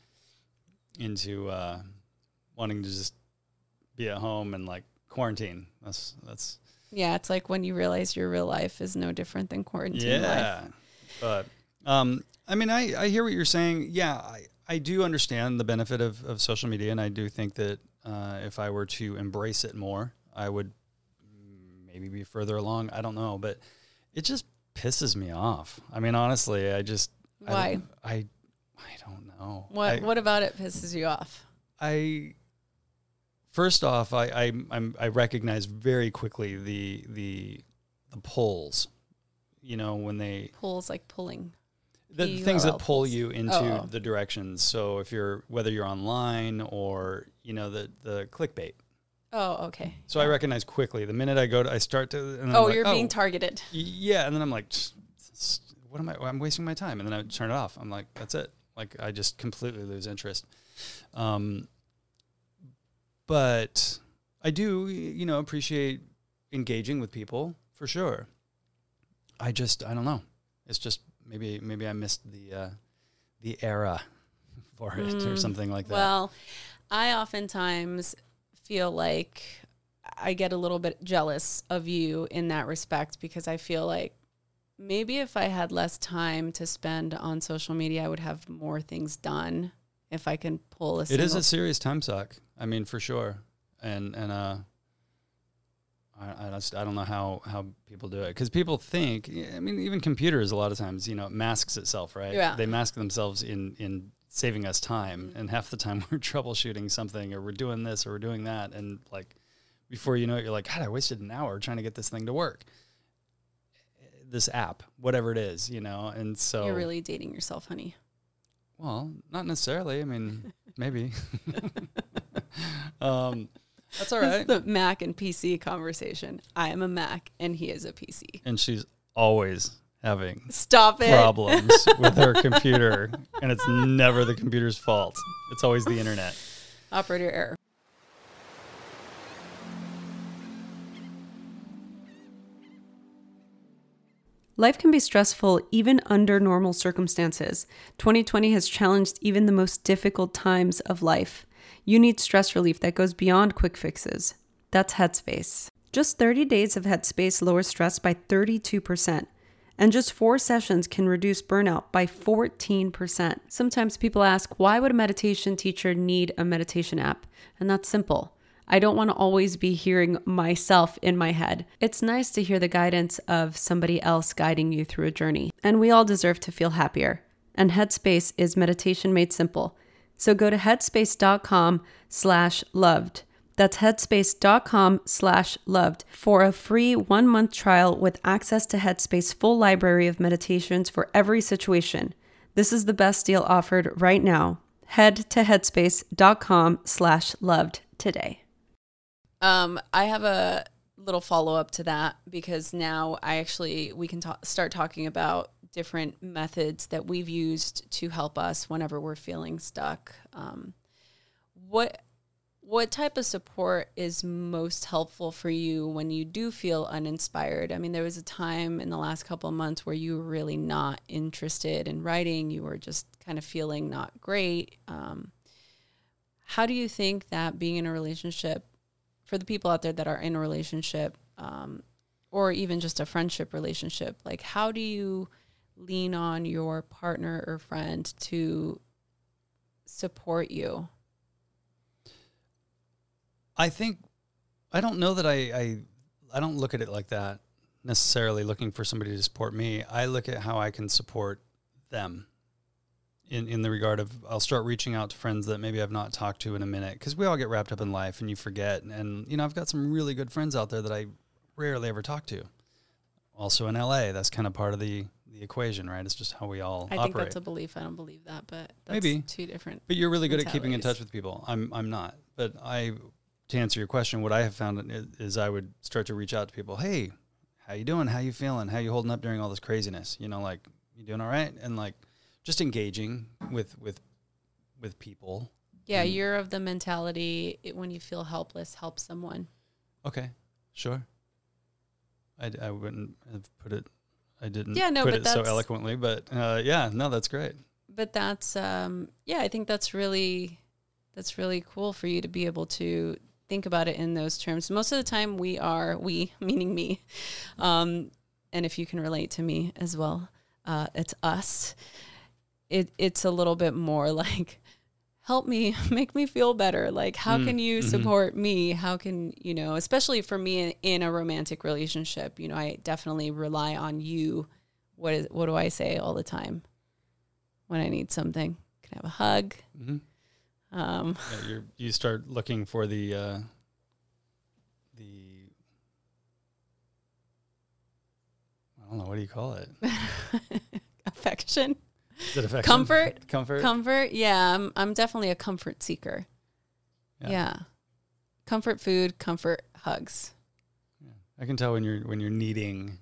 wanting to just be at home and like quarantine. That's yeah. It's like when you realize your real life is no different than quarantine life. But I mean, I hear what you're saying. Yeah, I do understand the benefit of social media, and I do think that if I were to embrace it more, I would maybe be further along. I don't know, but it just pisses me off. I mean, honestly, Why? I don't know. What about it pisses you off? First off, I recognize very quickly the pulls. You know, when they pulls, like pulling. The things that pull you into the directions. So whether you're online or, you know, the clickbait. Oh, okay. So I recognize quickly the minute I start to. And then you're being targeted. Yeah, and then I'm like, what am I? I'm wasting my time, and then I turn it off. I'm like, that's it. Like I just completely lose interest. But I do, you know, appreciate engaging with people for sure. I don't know. It's just maybe I missed the era for it or something like that. Well, I oftentimes feel like I get a little bit jealous of you in that respect, because I feel like maybe if I had less time to spend on social media, I would have more things done if I can pull It is a serious time suck. I mean, for sure. And I don't know how people do it, because people think, I mean, even computers a lot of times, you know, it masks itself, right? Yeah. They mask themselves in saving us time, and half the time we're troubleshooting something, or we're doing this or we're doing that, and like before you know it, you're like, God, I wasted an hour trying to get this thing to work. This app, whatever it is, you know, and so you're really dating yourself, honey. Well, not necessarily. I mean, maybe. That's all right. This is the Mac and PC conversation. I am a Mac and he is a PC. And she's always having problems with her computer, and it's never the computer's fault. It's always the internet. Operator error. Life can be stressful even under normal circumstances. 2020 has challenged even the most difficult times of life. You need stress relief that goes beyond quick fixes. That's Headspace. Just 30 days of Headspace lowers stress by 32%. And just 4 sessions can reduce burnout by 14%. Sometimes people ask, why would a meditation teacher need a meditation app? And that's simple. I don't want to always be hearing myself in my head. It's nice to hear the guidance of somebody else guiding you through a journey. And we all deserve to feel happier. And Headspace is meditation made simple. So go to headspace.com/loved. That's headspace.com/loved for a free 1-month trial with access to Headspace's full library of meditations for every situation. This is the best deal offered right now. Head to headspace.com/loved today. I have a little follow-up to that, because now we can start talking about different methods that we've used to help us whenever we're feeling stuck. what type of support is most helpful for you when you do feel uninspired? I mean, there was a time in the last couple of months where you were really not interested in writing. You were just kind of feeling not great. How do you think that being in a relationship, for the people out there that are in a relationship, or even just a friendship relationship, like how do you lean on your partner or friend to support you? I think, I don't know that I don't look at it like that necessarily, looking for somebody to support me. I look at how I can support them in the regard of, I'll start reaching out to friends that maybe I've not talked to in a minute, because we all get wrapped up in life and you forget. And, you know, I've got some really good friends out there that I rarely ever talk to. Also in LA, that's kind of part of the equation, right? It's just how we all operate. I think that's a belief. I don't believe that, but that's maybe two different. But you're really good at keeping in touch with people. I'm not. But to answer your question, what I have found is I would start to reach out to people. Hey, how you doing? How you feeling? How you holding up during all this craziness? You know, like, you doing all right? And like, just engaging with people. Yeah, you're of the mentality, when you feel helpless, help someone. Okay, sure. I wouldn't have put it. I didn't put it so eloquently, but yeah, no, that's great. But that's I think that's really cool for you to be able to think about it in those terms. Most of the time we meaning me, and if you can relate to me as well, it's us. It's a little bit more like, help me, make me feel better. Like, how can you support me? How can, you know, especially for me in a romantic relationship, you know, I definitely rely on you. What do I say all the time when I need something? Can I have a hug? Mm-hmm. You start looking for the I don't know, what do you call it? Affection. Is it affection? Comfort. Yeah, I'm definitely a comfort seeker. Yeah. Comfort food, comfort hugs. Yeah. I can tell when you're needing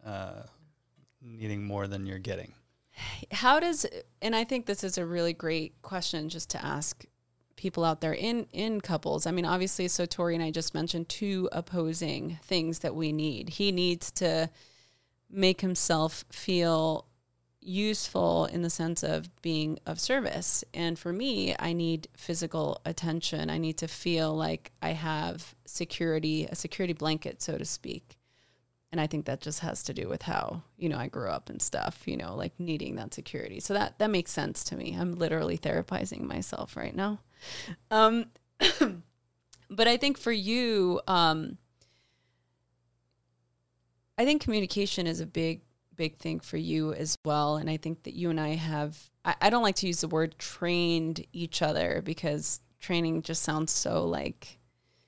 more than you're getting. And I think this is a really great question just to ask people out there in couples. I mean, obviously, so Tori and I just mentioned two opposing things that we need. He needs to make himself feel useful in the sense of being of service. And for me, I need physical attention. I need to feel like I have a security blanket, so to speak. And I think that just has to do with how, you know, I grew up and stuff, you know, like needing that security. So that makes sense to me. I'm literally therapizing myself right now. But I think for you, I think communication is a big thing for you as well. And I think that you and I have, I don't like to use the word trained each other, because training just sounds so like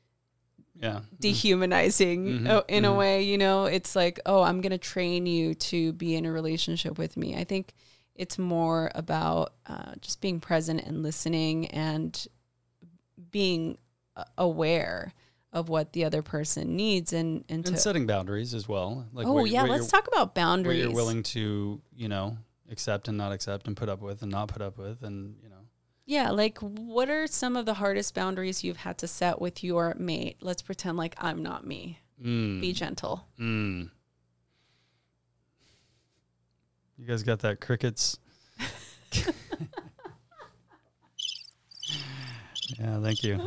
dehumanizing in a way, you know. It's like, oh, I'm going to train you to be in a relationship with me. I think it's more about just being present and listening and being aware of what the other person needs and setting boundaries as well. Like, let's talk about boundaries. What you're willing to, you know, accept and not accept, and put up with and not put up with, and, you know. Yeah, like, what are some of the hardest boundaries you've had to set with your mate? Let's pretend like I'm not me. Be gentle. You guys got that crickets? Yeah, thank you.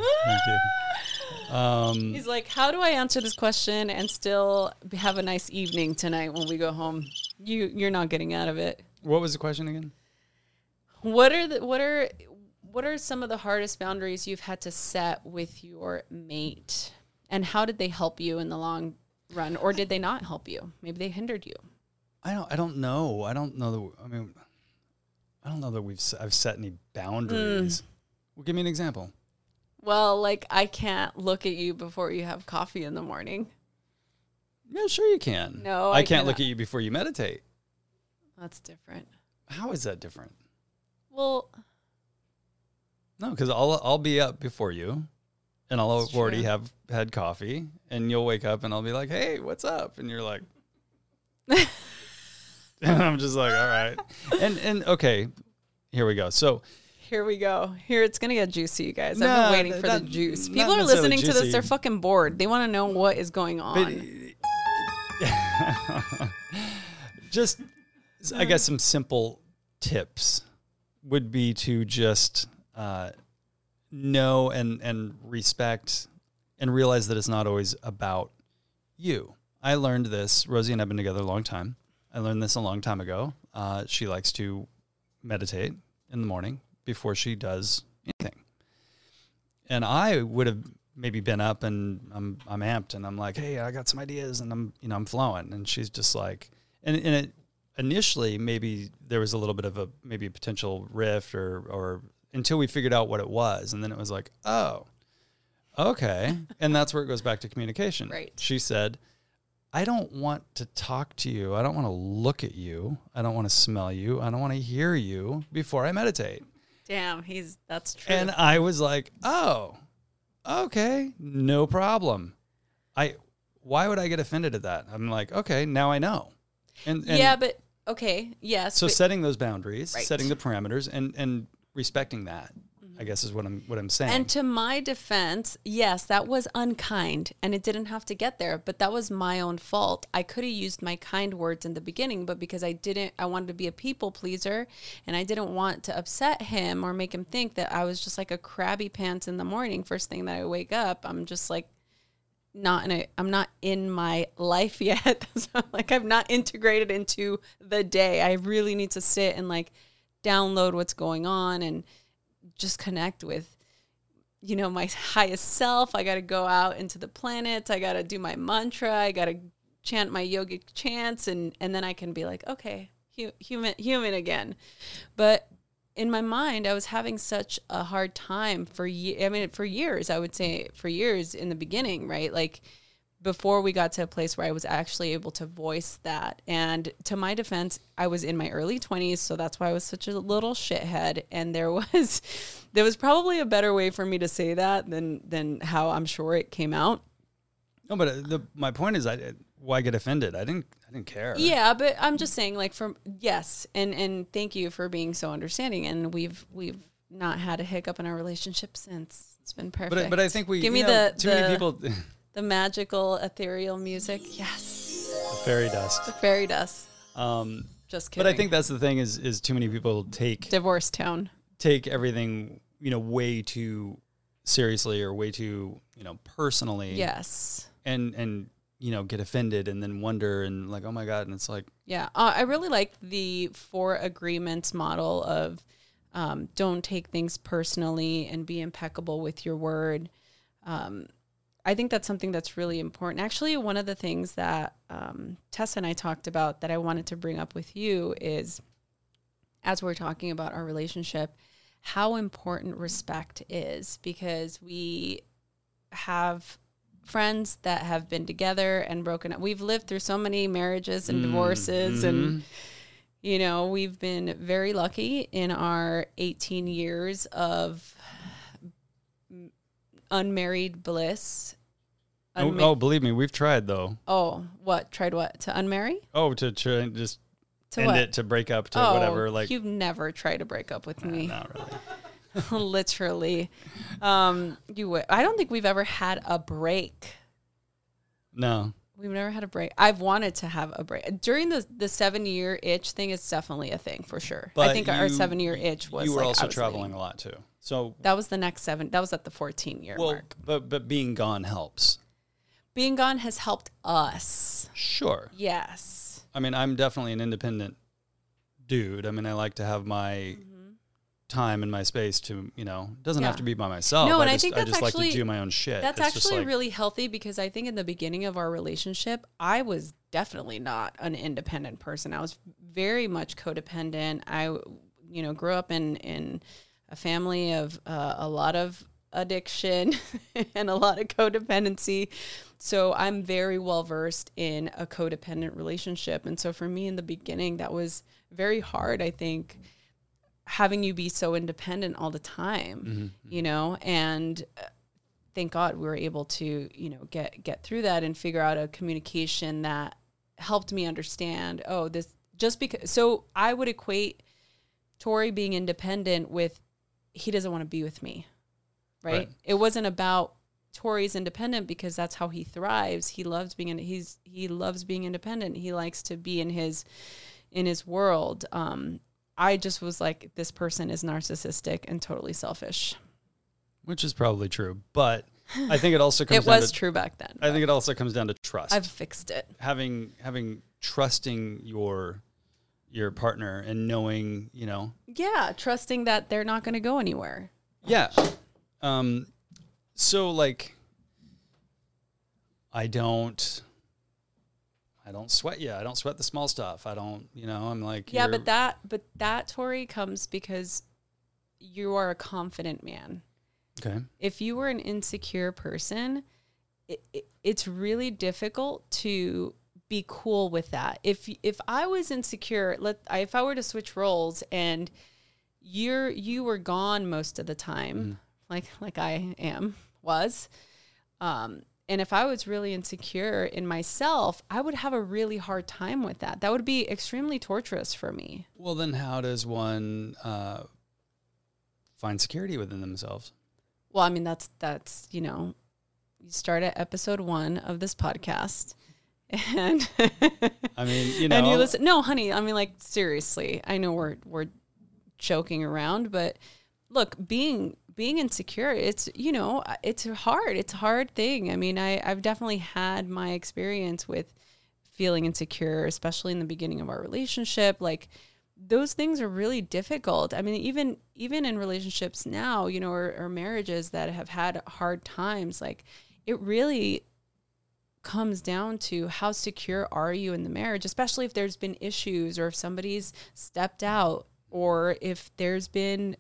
He's like, how do I answer this question and still have a nice evening tonight when we go home? You're not getting out of it. What was the question again? What are some of the hardest boundaries you've had to set with your mate, and how did they help you in the long run, or did they not help you? Maybe they hindered you. I don't know. I don't know that I've set any boundaries. Well, give me an example. Well, like, I can't look at you before you have coffee in the morning. Yeah, sure you can. No, I can't look at you before you meditate. That's different. How is that different? Well, no, because I'll be up before you, and I'll already have had coffee, and you'll wake up, and I'll be like, "Hey, what's up?" And you're like, and I'm just like, "All right," and okay, here we go. So Here we go. Here, it's gonna get juicy, you guys. I've No, been waiting for the not- juice. not People are necessarily listening to this. juicy. They're fucking bored. They want to know what is going on. Just, I guess, some simple tips would be to just know and respect and realize that it's not always about you. I learned this. Rosie and I have been together a long time. I learned this a long time ago. She likes to meditate in the morning before she does anything. And I would have maybe been up and I'm amped and I'm like, hey, I got some ideas and I'm flowing. And she's just like, and it initially maybe there was a little bit of a maybe a potential rift or until we figured out what it was. And then it was like, oh, okay. And that's where it goes back to communication. Right. She said, I don't want to talk to you. I don't want to look at you. I don't want to smell you. I don't want to hear you before I meditate. Damn, that's true. And I was like, oh, okay, no problem. Why would I get offended at that? I'm like, okay, now I know. And yeah, but okay, yes. so but, setting those boundaries, Right. setting the parameters, and respecting that, I guess is what I'm saying. And to my defense, yes, that was unkind and it didn't have to get there, but that was my own fault. I could have used my kind words in the beginning, but because I wanted to be a people pleaser and I didn't want to upset him or make him think that I was just like a crabby pants in the morning. First thing that I wake up, I'm just like, I'm not in my life yet. So like I'm not integrated into the day. I really need to sit and like download what's going on and just connect with, my highest self. I got to go out into the planets. I got to do my mantra. I got to chant my yogic chants. And then I can be like, okay, human again. But in my mind, I was having such a hard time for years, I would say for years in the beginning, right? Like before we got to a place where I was actually able to voice that. And to my defense, I was in my early 20s, so that's why I was such a little shithead. And there was probably a better way for me to say that than how I'm sure it came out. No, but my point is, why get offended? I didn't care. Yeah, but I'm just saying, like, yes, and thank you for being so understanding. And we've not had a hiccup in our relationship since. It's been perfect. But I think give me too many people. The magical ethereal music, yes. The fairy dust. The fairy dust. Just kidding. But I think that's the thing is too many people take divorce tone. Take everything way too seriously or way too personally. Yes. And get offended and then wonder and like, oh my God. And it's like, yeah, I really like the 4 agreements model of don't take things personally and be impeccable with your word. I think that's something that's really important. Actually, one of the things that Tessa and I talked about that I wanted to bring up with you is, as we're talking about our relationship, how important respect is, because we have friends that have been together and broken up. We've lived through so many marriages and divorces and, we've been very lucky in our 18 years of unmarried bliss. Believe me, we've tried though. Oh, what? Tried what? To unmarry? Oh, to try and just to end what? it, to break up, to whatever. Like you've never tried to break up with me. Not really. Literally. I don't think we've ever had a break. No. We've never had a break. I've wanted to have a break. During the 7-year itch thing is definitely a thing for sure. But I think our 7-year itch was you were like, also traveling a lot too. So that was the next 7. That was at the 14-year mark. But being gone helps. Being gone has helped us. Sure. Yes. I mean, I'm definitely an independent dude. I mean, I like to have my time and my space to, it doesn't have to be by myself. No, and I think that's just actually, like to do my own shit. That's it's actually really healthy, because I think in the beginning of our relationship, I was definitely not an independent person. I was very much codependent. I, grew up in a family of a lot of addiction and a lot of codependency. So I'm very well versed in a codependent relationship. And so for me in the beginning, that was very hard, I think, having you be so independent all the time, and thank God we were able to, get through that and figure out a communication that helped me understand, this just because. So I would equate Tori being independent with he doesn't want to be with me. Right? It wasn't about Tori's independent because that's how he thrives. He loves being he loves being independent. He likes to be in his world. I just was like, this person is narcissistic and totally selfish. Which is probably true, but I think it also comes it was true back then. I think it also comes down to trust. I've fixed it. Having trusting your partner and knowing, Yeah, trusting that they're not going to go anywhere. Yeah. So like, I don't sweat you. I don't sweat the small stuff. I don't, I'm like, yeah, but that Tori comes because you are a confident man. Okay. If you were an insecure person, it's really difficult to be cool with that. If I was insecure, if I were to switch roles and you were gone most of the time, like I was, and if I was really insecure in myself, I would have a really hard time with that. That would be extremely torturous for me. Well, then how does one find security within themselves? Well, I mean, that's you start at episode 1 of this podcast, and I mean, and you listen. No, honey, I mean, like, seriously, I know we're joking around, but look, being insecure, it's hard. It's a hard thing. I mean, I've definitely had my experience with feeling insecure, especially in the beginning of our relationship. Like, those things are really difficult. I mean, even in relationships now, or marriages that have had hard times, like, it really comes down to how secure are you in the marriage, especially if there's been issues or if somebody's stepped out or if there's been,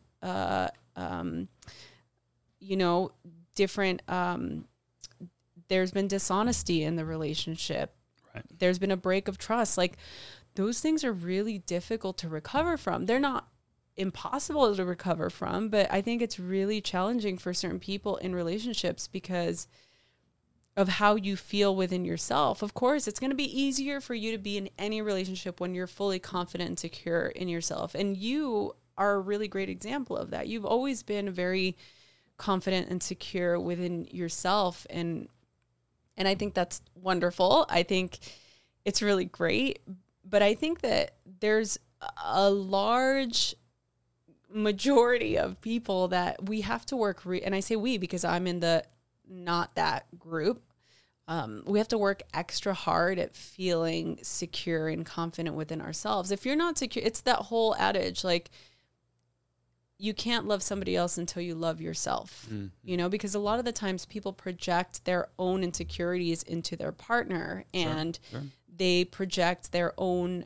different, there's been dishonesty in the relationship. Right. There's been a break of trust. Like, those things are really difficult to recover from. They're not impossible to recover from, but I think it's really challenging for certain people in relationships because of how you feel within yourself. Of course, it's going to be easier for you to be in any relationship when you're fully confident and secure in yourself. And you are a really great example of that. You've always been very confident and secure within yourself. And I think that's wonderful. I think it's really great. But I think that there's a large majority of people that we have to work, and I say we because I'm in the not that group. We have to work extra hard at feeling secure and confident within ourselves. If you're not secure, it's that whole adage, like, you can't love somebody else until you love yourself, because a lot of the times people project their own insecurities into their partner and they project their own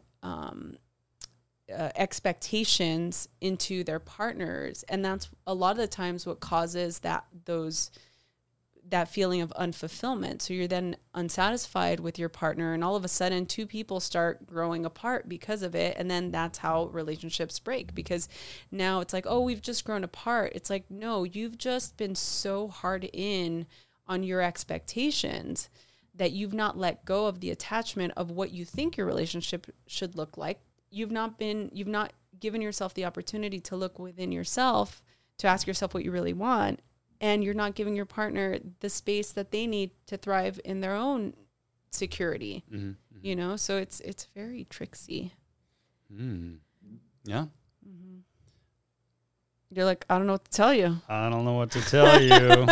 expectations into their partners. And that's a lot of the times what causes that feeling of unfulfillment. So you're then unsatisfied with your partner, and all of a sudden 2 people start growing apart because of it. And then that's how relationships break, because now it's like, oh, we've just grown apart. It's like, no, you've just been so hard in on your expectations that you've not let go of the attachment of what you think your relationship should look like. You've not given yourself the opportunity to look within yourself, to ask yourself what you really want. And you're not giving your partner the space that they need to thrive in their own security, so it's very tricksy. Yeah. Mm-hmm. You're like, I don't know what to tell you. I don't know what to tell you.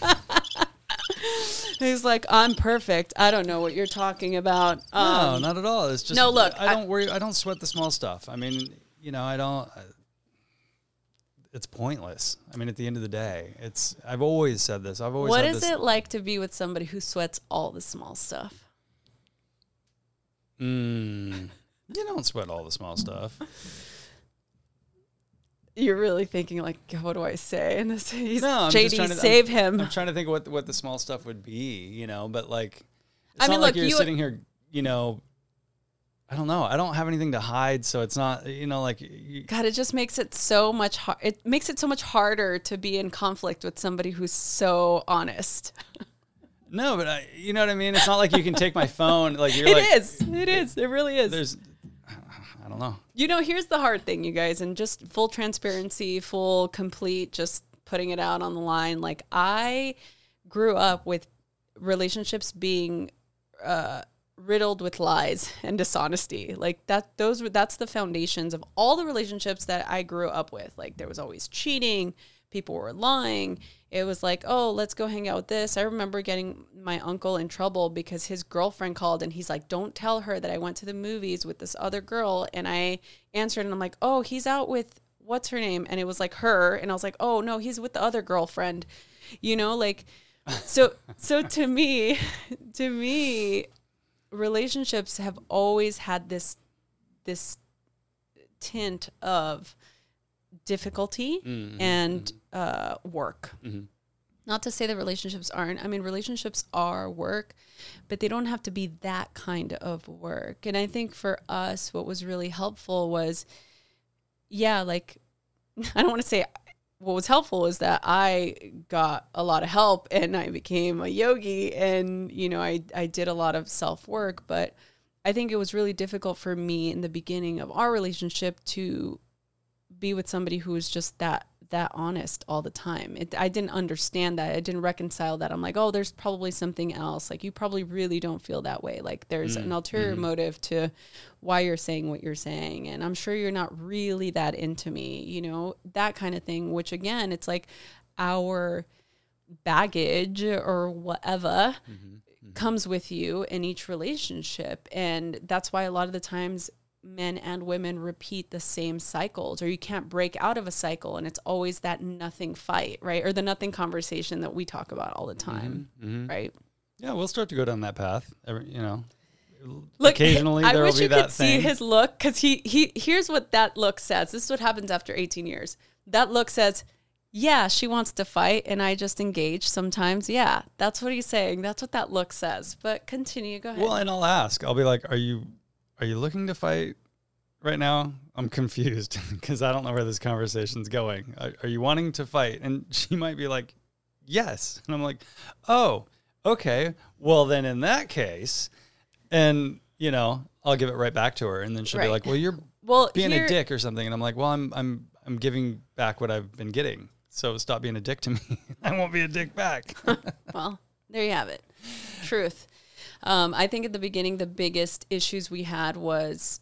He's like, I'm perfect. I don't know what you're talking about. No, not at all. It's just, no, look, I don't worry. I don't sweat the small stuff. I mean, it's pointless. I mean, at the end of the day, I've always said this. What is it like to be with somebody who sweats all the small stuff? You don't sweat all the small stuff. You're really thinking, like, what do I say? And this, JD, save him. I'm trying to think what the small stuff would be, but like, it's not like you're sitting here, I don't know. I don't have anything to hide, so it's not, God, it just makes it so much it makes it so much harder to be in conflict with somebody who's so honest. No, but you know what I mean? It's not like you can take my phone. Like, you're It is. It really is. I don't know. You know, here's the hard thing, you guys, and just full transparency, full, complete, just putting it out on the line. Like, I grew up with relationships being riddled with lies and dishonesty. Like, that's the foundations of all the relationships that I grew up with. Like, there was always cheating, people were lying. It was like, oh, let's go hang out with this. I remember getting my uncle in trouble because his girlfriend called and he's like, don't tell her that I went to the movies with this other girl. And I answered and I'm like, oh, he's out with what's her name? And it was like her. And I was like, oh no, he's with the other girlfriend, you know, like, so to me, relationships have always had this tint of difficulty and work. Not to say that relationships aren't. I mean, relationships are work, but they don't have to be that kind of work. And I think for us, what was really helpful was, like, I don't want to say what was helpful is that I got a lot of help and I became a yogi and, you know, I did a lot of self-work, but I think it was really difficult for me in the beginning of our relationship to be with somebody who was just that honest all the time. I didn't understand that. I didn't reconcile that. I'm like, oh, there's probably something else. Like, you probably really don't feel that way. Like, there's an ulterior motive to why you're saying what you're saying. And I'm sure you're not really that into me, you know, that kind of thing, which again, it's like our baggage or whatever comes with you in each relationship. And that's why a lot of the times men and women repeat the same cycles, or you can't break out of a cycle, and it's always that nothing fight, right? Or the nothing conversation that we talk about all the time, right? Yeah, we'll start to go down that path. You know, look, occasionally there will be that thing. I wish you could see his look, because he here's what that look says. This is what happens after 18 years. That look says, yeah, she wants to fight, and I just engage sometimes. Yeah, that's what he's saying. That's what that look says. But continue. Go ahead. Well, and I'll ask. I'll be like, Are you looking to fight right now? I'm confused because I don't know where this conversation's going. Are you wanting to fight? And she might be like, yes. And I'm like, oh, okay. Well, then in that case, and, you know, I'll give it right back to her. And then she'll be like, well, you're being a dick or something. And I'm like, well, I'm giving back what I've been getting. So stop being a dick to me. I won't be a dick back. Well, there you have it. Truth. I think at the beginning, the biggest issues we had was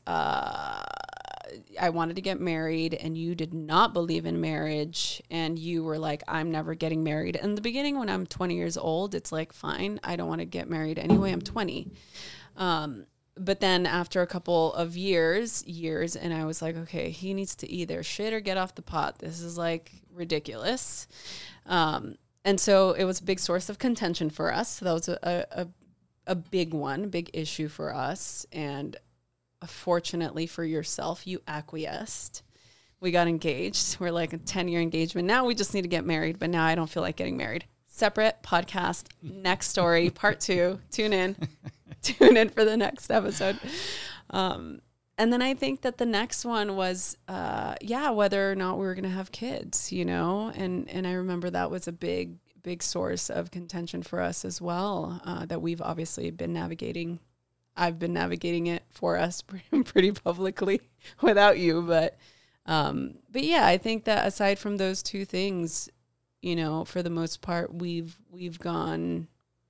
I wanted to get married and you did not believe in marriage. And you were like, I'm never getting married. In the beginning, when I'm 20 years old, it's like, fine, I don't want to get married anyway. I'm 20. But then after a couple of years, and I was like, okay, he needs to either shit or get off the pot. This is like ridiculous. And so it was a big source of contention for us. So that was a big one, big issue for us. And fortunately for yourself, you acquiesced. We got engaged. We're like a 10-year engagement. Now we just need to get married, but now I don't feel like getting married. Separate podcast, next story, part 2. Tune in for the next episode. And then I think that the next one was, whether or not we were going to have kids, you know? And I remember that was a big source of contention for us as well, that we've obviously been navigating. I've been navigating it for us pretty publicly without you. But yeah, I think that aside from those two things, you know, for the most part, we've gone,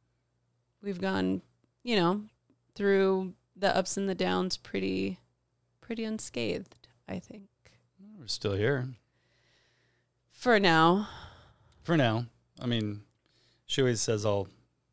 you know, through the ups and the downs pretty unscathed, I think. We're still here. For now. I mean, she always says all.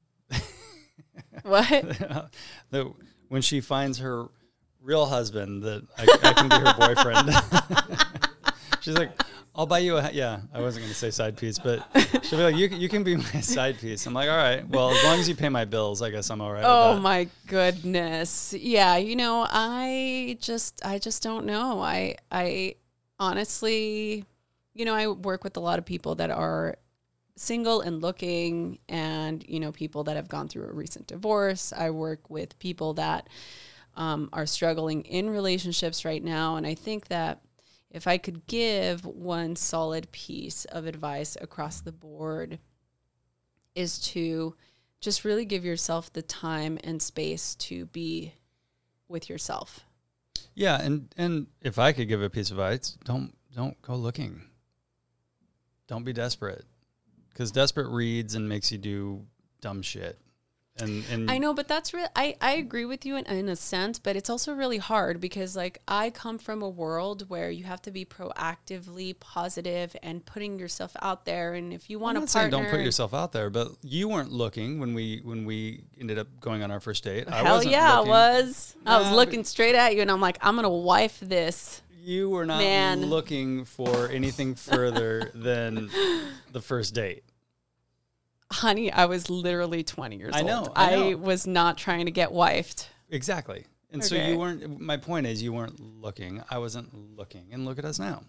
What? That when she finds her real husband, that I can be her boyfriend. She's like, I'll buy you I wasn't going to say side piece, but she'll be like, you can be my side piece. I'm like, all right, well, as long as you pay my bills, I guess I'm all right with that. Oh my goodness. Yeah. You know, I just don't know. I honestly, you know, I work with a lot of people that are single and looking, and, you know, people that have gone through a recent divorce. I work with people that are struggling in relationships right now. And I think that if I could give one solid piece of advice across the board, is to just really give yourself the time and space to be with yourself. Yeah, and if I could give a piece of advice, don't go looking. Don't be desperate, because desperate reads and makes you do dumb shit. And I know, but that's real. I agree with you in a sense, but it's also really hard because like I come from a world where you have to be proactively positive and putting yourself out there. And if you want I'm a not saying partner, don't put yourself out there, but you weren't looking when we ended up going on our first date. Hell yeah, I was. I was looking straight at you, and I'm like, I'm gonna wife this. You were not looking for anything further than the first date. Honey, I was literally 20 years old. I know. I was not trying to get wifed. Exactly. And so you weren't, my point is you weren't looking. I wasn't looking. And look at us now.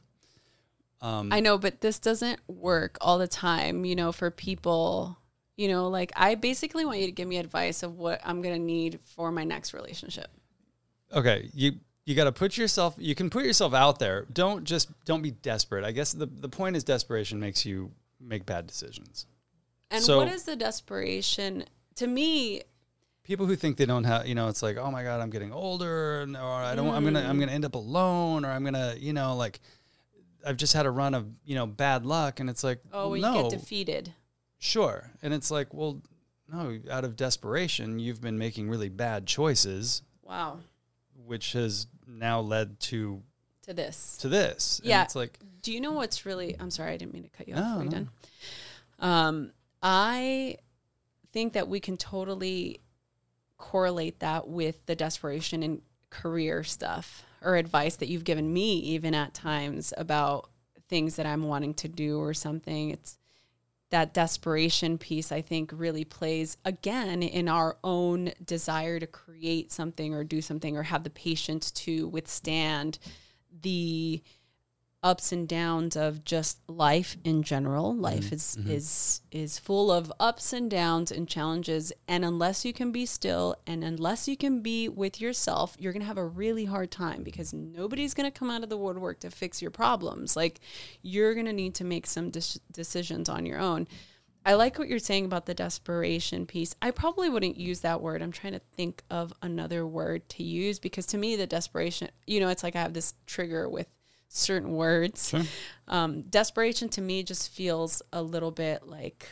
I know, but this doesn't work all the time, you know, for people, you know, like I basically want you to give me advice of what I'm going to need for my next relationship. Okay. You got to put yourself, you can put yourself out there. Don't be desperate. I guess the point is desperation makes you make bad decisions. And what is the desperation? To me, people who think they don't have, you know, it's like, oh my God, I'm getting older, or I don't, I'm gonna end up alone, or I'm gonna, you know, like, I've just had a run of, you know, bad luck, and it's like, you get defeated. Sure, and it's like, well, no, out of desperation, you've been making really bad choices. Wow. Which has now led to this. Yeah. And it's like, do you know what's really? I'm sorry, I didn't mean to cut you off. Are you done? I think that we can totally correlate that with the desperation in career stuff or advice that you've given me, even at times about things that I'm wanting to do or something. It's that desperation piece, I think, really plays again in our own desire to create something or do something or have the patience to withstand the ups and downs of just life in general. Life is full of ups and downs and challenges. And unless you can be still and unless you can be with yourself, you're going to have a really hard time because nobody's going to come out of the woodwork to fix your problems. Like you're going to need to make some decisions on your own. I like what you're saying about the desperation piece. I probably wouldn't use that word. I'm trying to think of another word to use because to me, the desperation, you know, it's like I have this trigger with certain words. Sure. Desperation to me just feels a little bit like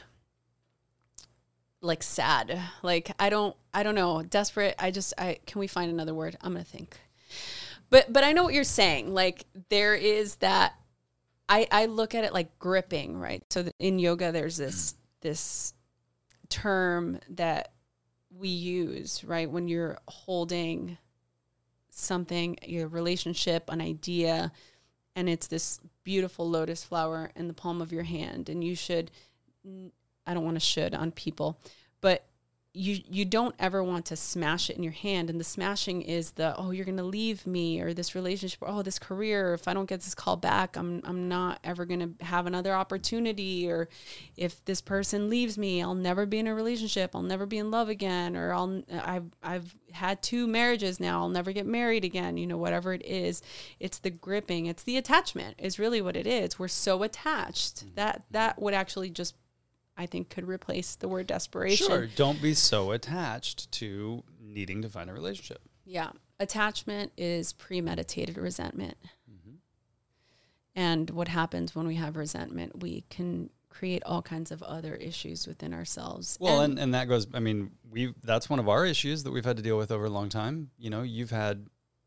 sad. Like I don't know. Desperate. Can we find another word? I'm gonna think. But I know what you're saying. Like there is that. I look at it like gripping, right? So in yoga, there's this term that we use, right? When you're holding something, your relationship, an idea. And it's this beautiful lotus flower in the palm of your hand. And you should, I don't want to should on people, but you don't ever want to smash it in your hand. And the smashing is you're going to leave me or this relationship, or this career. If I don't get this call back, I'm not ever going to have another opportunity. Or if this person leaves me, I'll never be in a relationship. I'll never be in love again. Or I've had 2 marriages now. I'll never get married again. You know, whatever it is, it's the gripping. It's the attachment is really what it is. We're so attached that would actually just, I think, could replace the word desperation. Sure. Don't be so attached to needing to find a relationship. Yeah. Attachment is premeditated resentment. Mm-hmm. And what happens when we have resentment, we can create all kinds of other issues within ourselves. Well, and that goes, I mean, that's one of our issues that we've had to deal with over a long time. You know, you've had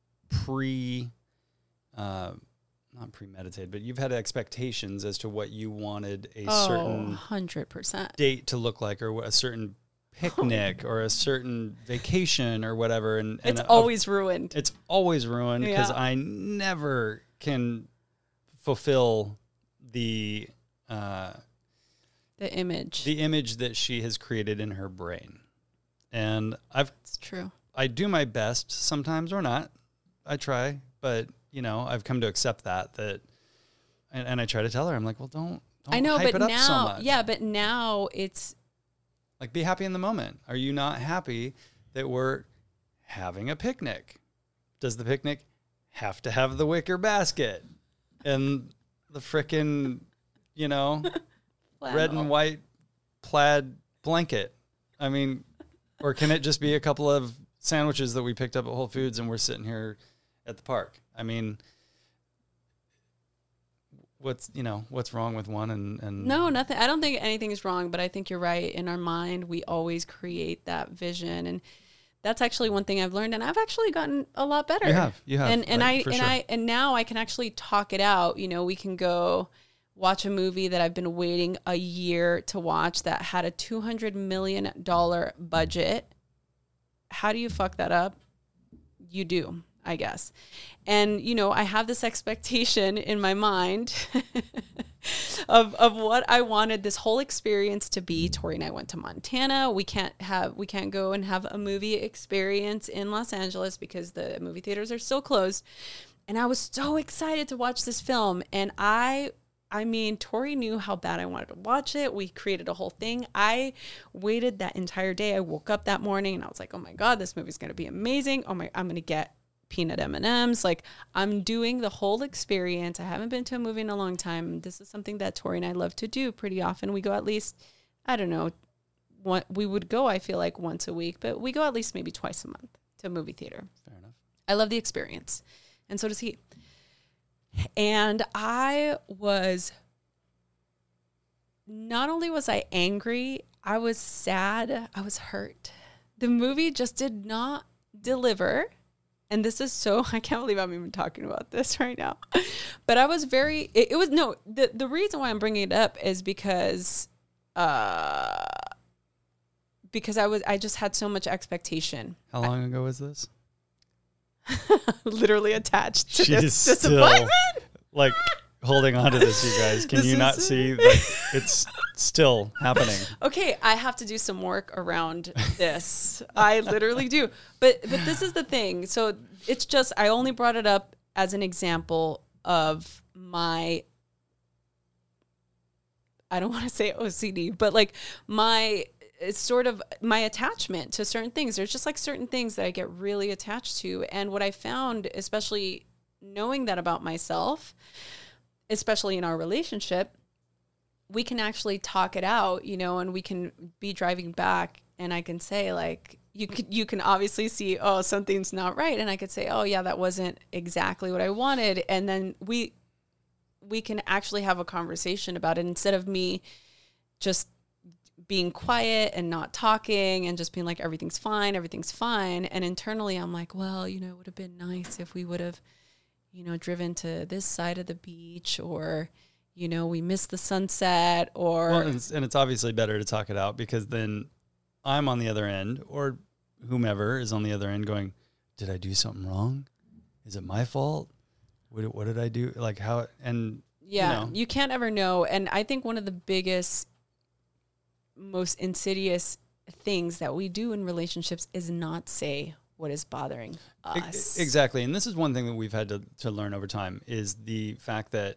not premeditated, but you've had expectations as to what you wanted a certain 100% date to look like, or a certain picnic or a certain vacation or whatever. And it's always ruined. It's always ruined because I never can fulfill the image that she has created in her brain. And it's true. I do my best sometimes or not. I try, but you know, I've come to accept that, and I try to tell her, I'm like, well, don't I know, hype but it up now, so much. Yeah, but now it's like, be happy in the moment. Are you not happy that we're having a picnic? Does the picnic have to have the wicker basket and the frickin', you know, red and white plaid blanket? I mean, or can it just be a couple of sandwiches that we picked up at Whole Foods and we're sitting here at the park. I mean, what's wrong with one and No, nothing. I don't think anything is wrong, but I think you're right. In our mind, we always create that vision, and that's actually one thing I've learned, and I've actually gotten a lot better. You have, and now I can actually talk it out. We can go watch a movie that I've been waiting a year to watch that had a $200 million budget. How do you fuck that up? You do, I guess. And, I have this expectation in my mind of what I wanted this whole experience to be. Tori and I went to Montana. We can't go and have a movie experience in Los Angeles because the movie theaters are still closed. And I was so excited to watch this film. And I mean, Tori knew how bad I wanted to watch it. We created a whole thing. I waited that entire day. I woke up that morning and I was like, oh my God, this movie's going to be amazing. I'm going to get peanut M&Ms. Like, I'm doing the whole experience. I haven't been to a movie in a long time. This is something that Tori and I love to do pretty often. We go at least, I don't know, we would go, I feel like, once a week, but we go at least maybe twice a month to a movie theater. Fair enough. I love the experience. And so does he. And not only was I angry, I was sad, I was hurt. The movie just did not deliver. And this is I can't believe I'm even talking about this right now. But I was the reason why I'm bringing it up is because I just had so much expectation. How long ago was this? Literally attached to She's this disappointment. Like holding on to this, you guys. Can you not see that it's still happening? Okay, I have to do some work around this. I literally do. But this is the thing. So it's just, I only brought it up as an example of my, I don't want to say OCD, but like it's sort of my attachment to certain things. There's just like certain things that I get really attached to. And what I found, especially knowing that about myself, especially in our relationship, we can actually talk it out, and we can be driving back and I can say like, you can obviously see, oh, something's not right. And I could say, oh yeah, that wasn't exactly what I wanted. And then we can actually have a conversation about it instead of me just being quiet and not talking and just being like, everything's fine. And internally I'm like, well, it would have been nice if we would have, driven to this side of the beach, or, we missed the sunset, or. Well, and it's obviously better to talk it out, because then I'm on the other end, or whomever is on the other end going, did I do something wrong? Is it my fault? What did I do? Like how, and yeah, you can't ever know. And I think one of the biggest, most insidious things that we do in relationships is not say what is bothering us. Exactly. And this is one thing that we've had to learn over time, is the fact that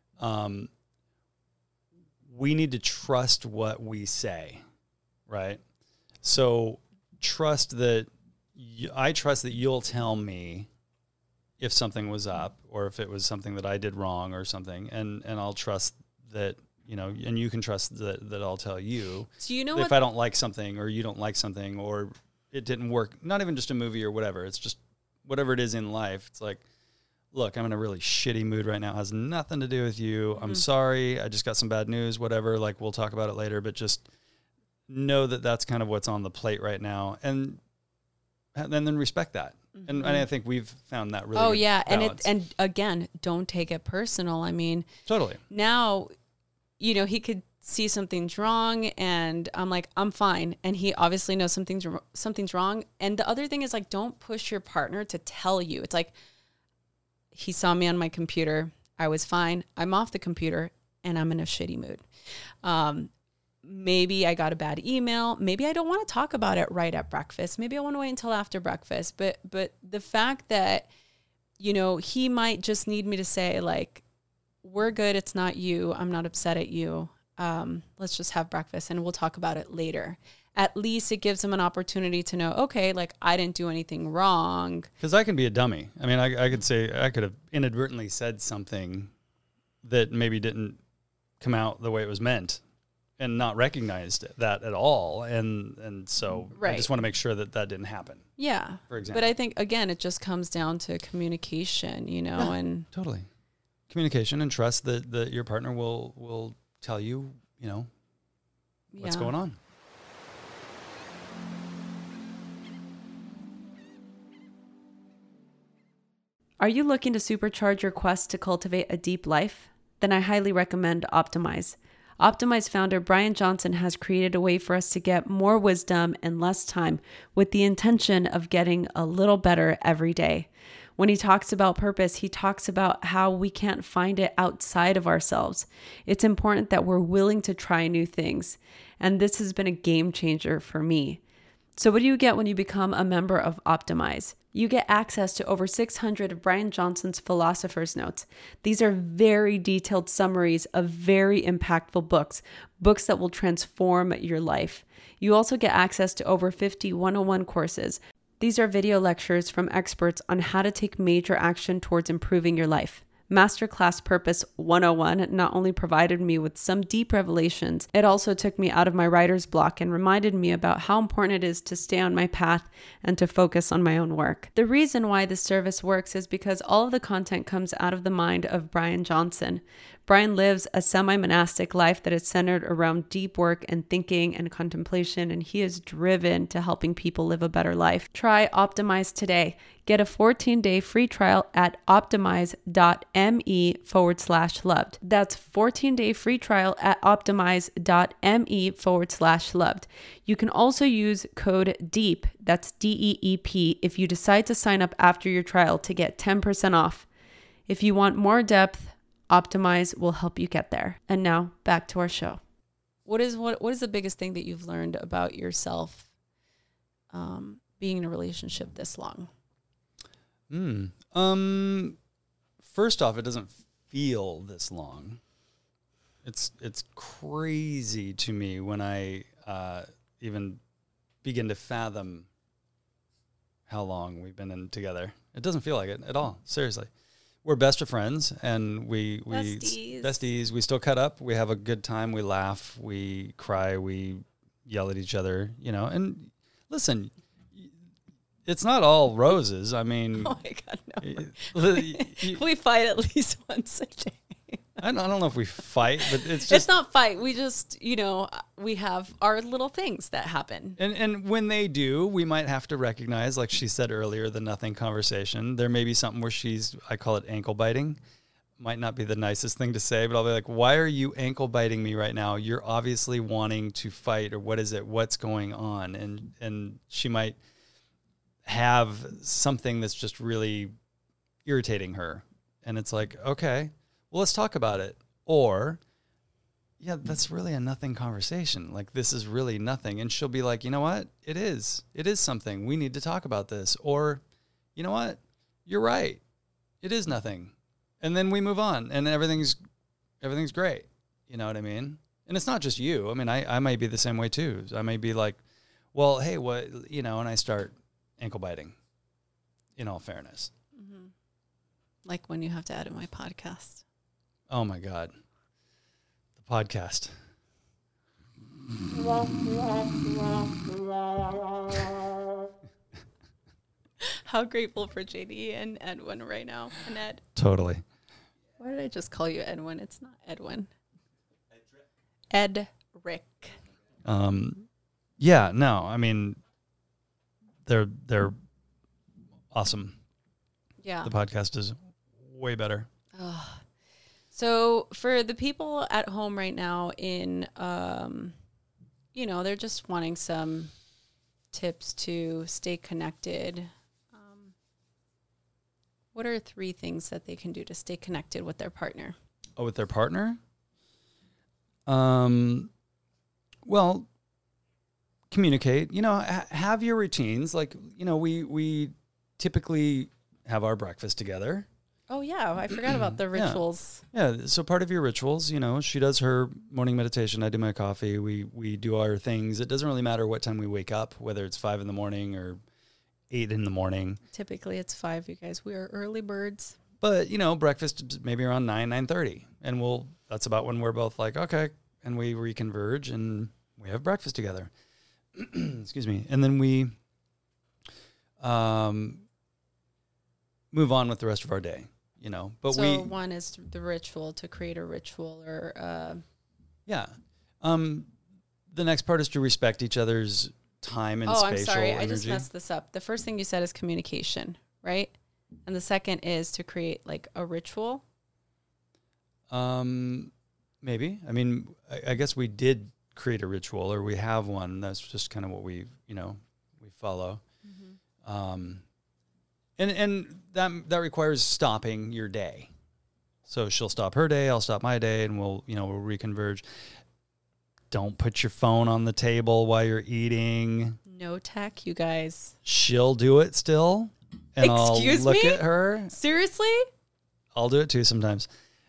we need to trust what we say, right? So trust that I trust that you'll tell me if something was up, or if it was something that I did wrong or something, and I'll trust that, and you can trust that I'll tell you. So if I don't like something, or you don't like something, or it didn't work, not even just a movie or whatever, it's just whatever it is in life. It's like, look, I'm in a really shitty mood right now. It has nothing to do with you. Mm-hmm. I'm sorry. I just got some bad news, whatever. Like, we'll talk about it later, but just know that that's kind of what's on the plate right now. And then respect that. Mm-hmm. And I think we've found that really good balance. And again, don't take it personal. I mean, totally. Now, he could see something's wrong and I'm like, I'm fine. And he obviously knows something's wrong. And the other thing is like, don't push your partner to tell you. It's like, he saw me on my computer. I was fine. I'm off the computer and I'm in a shitty mood. Maybe I got a bad email. Maybe I don't want to talk about it right at breakfast. Maybe I want to wait until after breakfast. But the fact that, he might just need me to say like, we're good. It's not you. I'm not upset at you. Let's just have breakfast and we'll talk about it later. At least it gives him an opportunity to know, okay, like I didn't do anything wrong. Because I can be a dummy. I mean, I could say, I could have inadvertently said something that maybe didn't come out the way it was meant. and not recognized that at all. And so I Right. just want to make sure that didn't happen. Yeah. For example. But I think, again, it just comes down to communication, and Totally. Communication and trust that your partner will tell you, what's yeah. going on. Are you looking to supercharge your quest to cultivate a deep life? Then I highly recommend Optimize. Optimize founder Brian Johnson has created a way for us to get more wisdom in less time with the intention of getting a little better every day. When he talks about purpose, he talks about how we can't find it outside of ourselves. It's important that we're willing to try new things. And this has been a game changer for me. So what do you get when you become a member of Optimize? You get access to over 600 of Brian Johnson's Philosopher's Notes. These are very detailed summaries of very impactful books that will transform your life. You also get access to over 50 101 courses. These are video lectures from experts on how to take major action towards improving your life. Masterclass Purpose 101 not only provided me with some deep revelations, it also took me out of my writer's block and reminded me about how important it is to stay on my path and to focus on my own work. The reason why this service works is because all of the content comes out of the mind of Brian Johnson. Brian lives a semi-monastic life that is centered around deep work and thinking and contemplation, and he is driven to helping people live a better life. Try Optimize today. Get a 14-day free trial at optimize.me/loved. That's 14-day free trial at optimize.me/loved. You can also use code DEEP, that's DEEP, if you decide to sign up after your trial to get 10% off. If you want more depth, Optimize will help you get there. And now back to our show. What is the biggest thing that you've learned about yourself being in a relationship this long? First off, it doesn't feel this long. It's crazy to me when I even begin to fathom how long we've been in together. It doesn't feel like it at all. Seriously. We're best of friends, and we besties. We still cut up. We have a good time. We laugh. We cry. We yell at each other. And listen, it's not all roses. I mean, Oh my God, no. We fight at least once a day. I don't know if we fight, but it's not fight. We just, we have our little things that happen. And when they do, we might have to recognize, like she said earlier, the nothing conversation. There may be something where I call it ankle biting. Might not be the nicest thing to say, but I'll be like, why are you ankle biting me right now? You're obviously wanting to fight, or what is it? What's going on? And she might have something that's just really irritating her. And it's like, okay, well, let's talk about it. Or, yeah, that's really a nothing conversation. Like, this is really nothing. And she'll be like, you know what? It is something. We need to talk about this. Or, you know what? You're right. It is nothing. And then we move on, and everything's great. You know what I mean? And it's not just you. I mean, I might be the same way too. I may be like, well, hey, what, and I start ankle biting, in all fairness. Mm-hmm. Like when you have to edit my podcast. Oh my God. The podcast. How grateful for JD and Edwin right now. And Ed. Totally. Why did I just call you Edwin? It's not Edwin. Ed Rick. Yeah, no, I mean, they're awesome. Yeah. The podcast is way better. So for the people at home right now they're just wanting some tips to stay connected. What are 3 things that they can do to stay connected with their partner? Oh, with their partner? Well, communicate, have your routines. Like, we typically have our breakfast together. Oh, yeah. I forgot about the rituals. Yeah. So part of your rituals, she does her morning meditation. I do my coffee. We do our things. It doesn't really matter what time we wake up, whether it's 5 a.m. or 8 a.m. Typically it's 5, you guys. We are early birds. But, breakfast maybe around 9:30. And that's about when we're both like, okay, and we reconverge and we have breakfast together. Excuse me. And then we move on with the rest of our day, you know. But so one is the ritual, to create a ritual, or yeah. The next part is to respect each other's time and spatial I'm sorry. energy. I just messed this up. The first thing you said is communication, right? And the second is to create like a ritual. Maybe. I mean, I guess we did create a ritual, or we have one. That's just kind of what we follow. Mm-hmm. And that requires stopping your day. So she'll stop her day, I'll stop my day, and we'll reconverge. Don't put your phone on the table while you're eating. No tech, you guys. She'll do it still, and Excuse I'll look me? at her. Seriously? I'll do it too sometimes.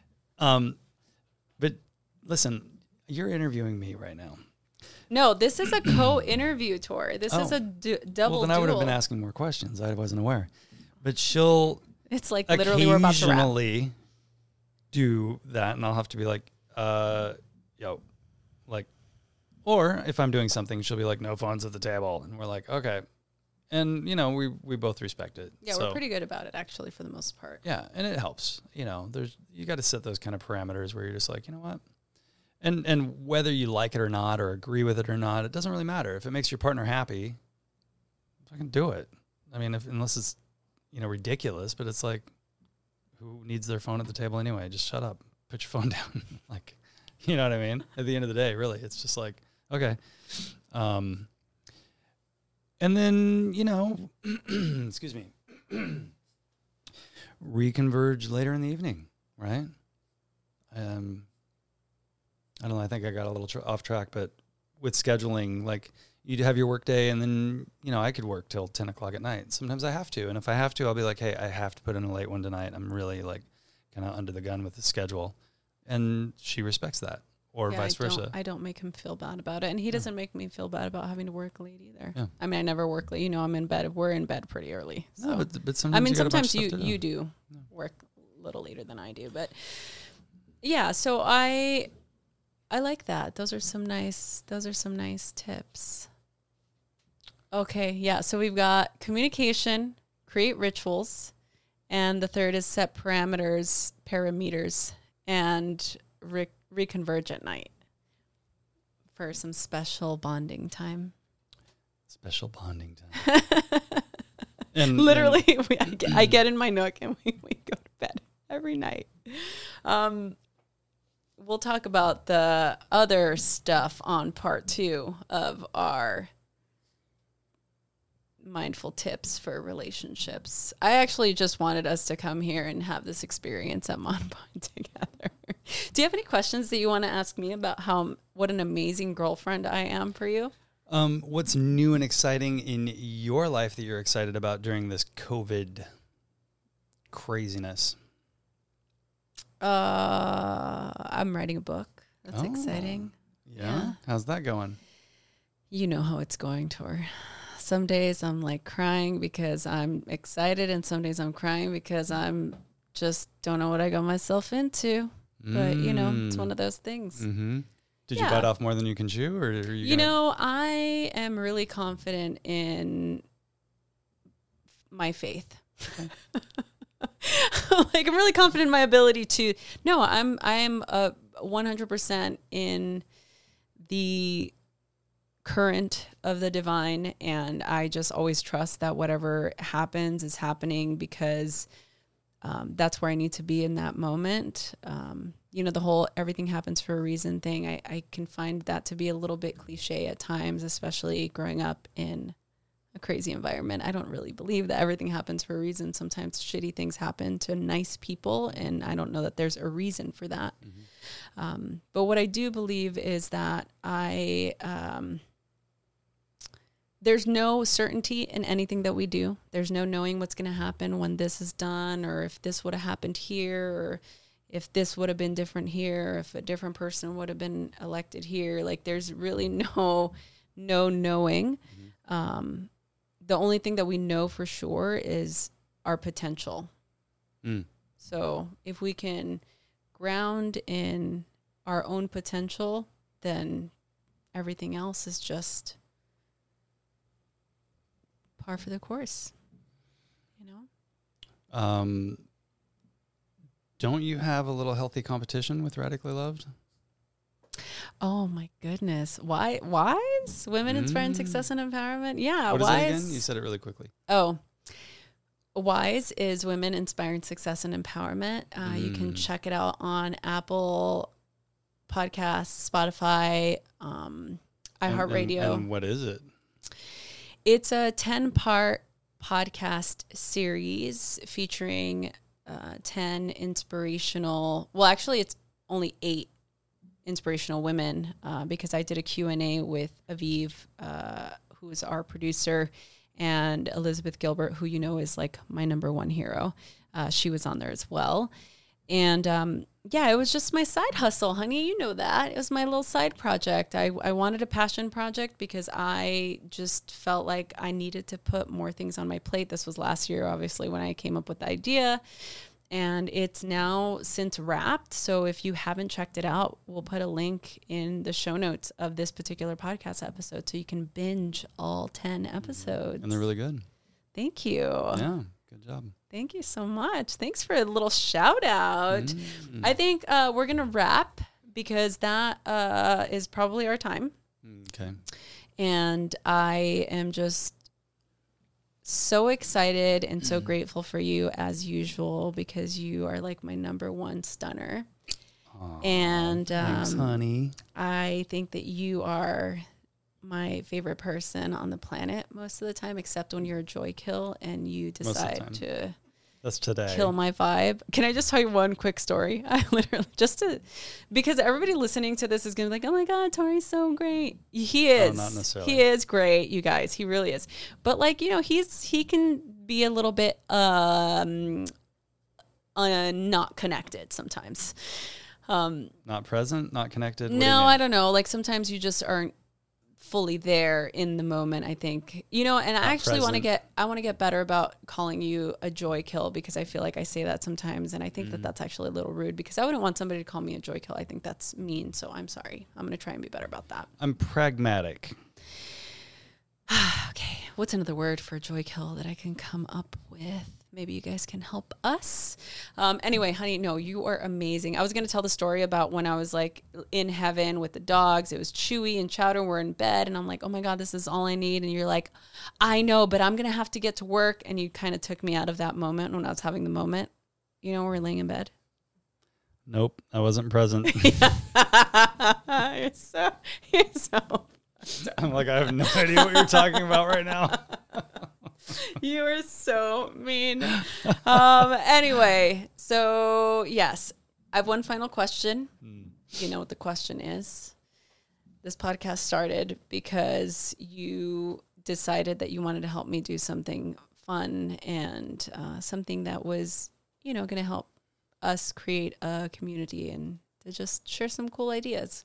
But listen, you're interviewing me right now. No, this is a co-interview tour. This is a double Well, then I would have duel. been asking more questions. I wasn't aware. But she'll It's like literally we're about to wrap. occasionally do that, and I'll have to be like, yo, like, or if I'm doing something, she'll be like, no phones at the table, and we're like, okay, and we both respect it. Yeah, So, we're pretty good about it actually for the most part. yeah, and it helps. You got to set those kind of parameters where you're just like, you know what, and whether you like it or not, or agree with it or not, it doesn't really matter. If it makes your partner happy, fucking do it. I mean, unless it's ridiculous, but it's like, who needs their phone at the table anyway? Just shut up, put your phone down. Like, you know what I mean? At the end of the day, really, it's just like, okay. And then, excuse me, reconverge later in the evening, right? I don't know. I think I got a little off track, but with scheduling, like, you'd have your work day, and then, I could work till 10 o'clock at night. Sometimes I have to. And if I have to, I'll be like, hey, I have to put in a late one tonight. I'm really like kind of under the gun with the schedule. And she respects that, or vice versa. I don't make him feel bad about it. And he doesn't make me feel bad about having to work late either. Yeah. I mean, I never work late. I'm in bed. We're in bed pretty early. So. No, but sometimes sometimes you you do work a little later than I do. But yeah, so I like that. Those are some nice tips. Okay, yeah. So we've got communication, create rituals, and the third is set parameters, and reconverge at night for some special bonding time. Special bonding time. And literally, I get in my nook and we go to bed every night. We'll talk about the other stuff on part 2 of our mindful tips for relationships. I actually just wanted us to come here and have this experience at Monpine together. Do you have any questions that you want to ask me about what an amazing girlfriend I am for you? What's new and exciting in your life that you're excited about during this COVID craziness? I'm writing a book. That's exciting. Yeah? How's that going? You know how it's going, Tor. Some days I'm like crying because I'm excited, and some days I'm crying because I'm just don't know what I got myself into. But, it's one of those things. Mm-hmm. Did you bite off more than you can chew? Or are you I am really confident in my faith. Okay. Like, I'm really confident in my ability to, I am 100% in the current of the divine, and I just always trust that whatever happens is happening because that's where I need to be in that moment. The whole everything happens for a reason thing, I can find that to be a little bit cliche at times, especially growing up in a crazy environment. I don't really believe that everything happens for a reason. Sometimes shitty things happen to nice people, and I don't know that there's a reason for that. Mm-hmm. But what I do believe is that there's no certainty in anything that we do. There's no knowing what's going to happen when this is done, or if this would have happened here, or if this would have been different here, or if a different person would have been elected here. Like, there's really no knowing. Mm-hmm. The only thing that we know for sure is our potential. Mm. So if we can ground in our own potential then everything else is just par for the course, you know? Don't you have a little healthy competition with Radically Loved? Oh my goodness. WISE? Women Inspiring Success and Empowerment? Yeah. What is it WISE. again? You said it really quickly. Oh, WISE is Women Inspiring Success and Empowerment. You can check it out on Apple Podcasts, Spotify, iHeartRadio. And what is it? It's a 10-part podcast series featuring 10 inspirational, well, actually it's only 8 inspirational women because I did a Q&A with Aviv, who is our producer, and Elizabeth Gilbert, who you know is like my number one hero. She was on there as well. And yeah, it was just my side hustle, honey. You know that. It was my little side project. I wanted a passion project because I just felt like I needed to put more things on my plate. This was last year, obviously, when I came up with the idea. And it's now since wrapped. So if you haven't checked it out, we'll put a link in the show notes of this particular podcast episode so you can binge all 10 episodes. And they're really good. Thank you. Yeah, good job. Thank you so much. Thanks for a little shout out. I think we're going to wrap because that is probably our time. Okay. And I am just so excited and so grateful for you as usual because you are like my number one stunner. Aww, and thanks, honey. I think that you are my favorite person on the planet most of the time, except when you're a joy kill and you decide to That's today. kill my vibe. Can I just tell you one quick story? I literally because everybody listening to this is going to be like, oh my God, Tori's so great. He is. not necessarily. He is great, you guys. He really is. But like, you know, he can be a little bit not connected sometimes. Not present, not connected? No, I don't know. Like sometimes you just aren't fully there in the moment, I think, you know, and I actually want to get better about calling you a joy kill because I feel like I say that sometimes. And I think that that's actually a little rude because I wouldn't want somebody to call me a joy kill. I think that's mean. So I'm sorry. I'm going to try and be better about that. I'm pragmatic. Okay. What's another word for joy kill that I can come up with? Maybe you guys can help us. Anyway, honey, no, you are amazing. I was going to tell the story about when I was like in heaven with the dogs. It was Chewy and Chowder. We're in bed and I'm like, oh my God, this is all I need. And you're like, I know, but I'm going to have to get to work. And you kind of took me out of that moment when I was having the moment, you know, we're laying in bed. Nope, I wasn't present. You're so I'm like, I have no idea what you're talking about right now. You are so mean. Anyway, so yes, I have one final question. You know what the question is. This podcast started because you decided that you wanted to help me do something fun and something that was, you know, going to help us create a community and to just share some cool ideas.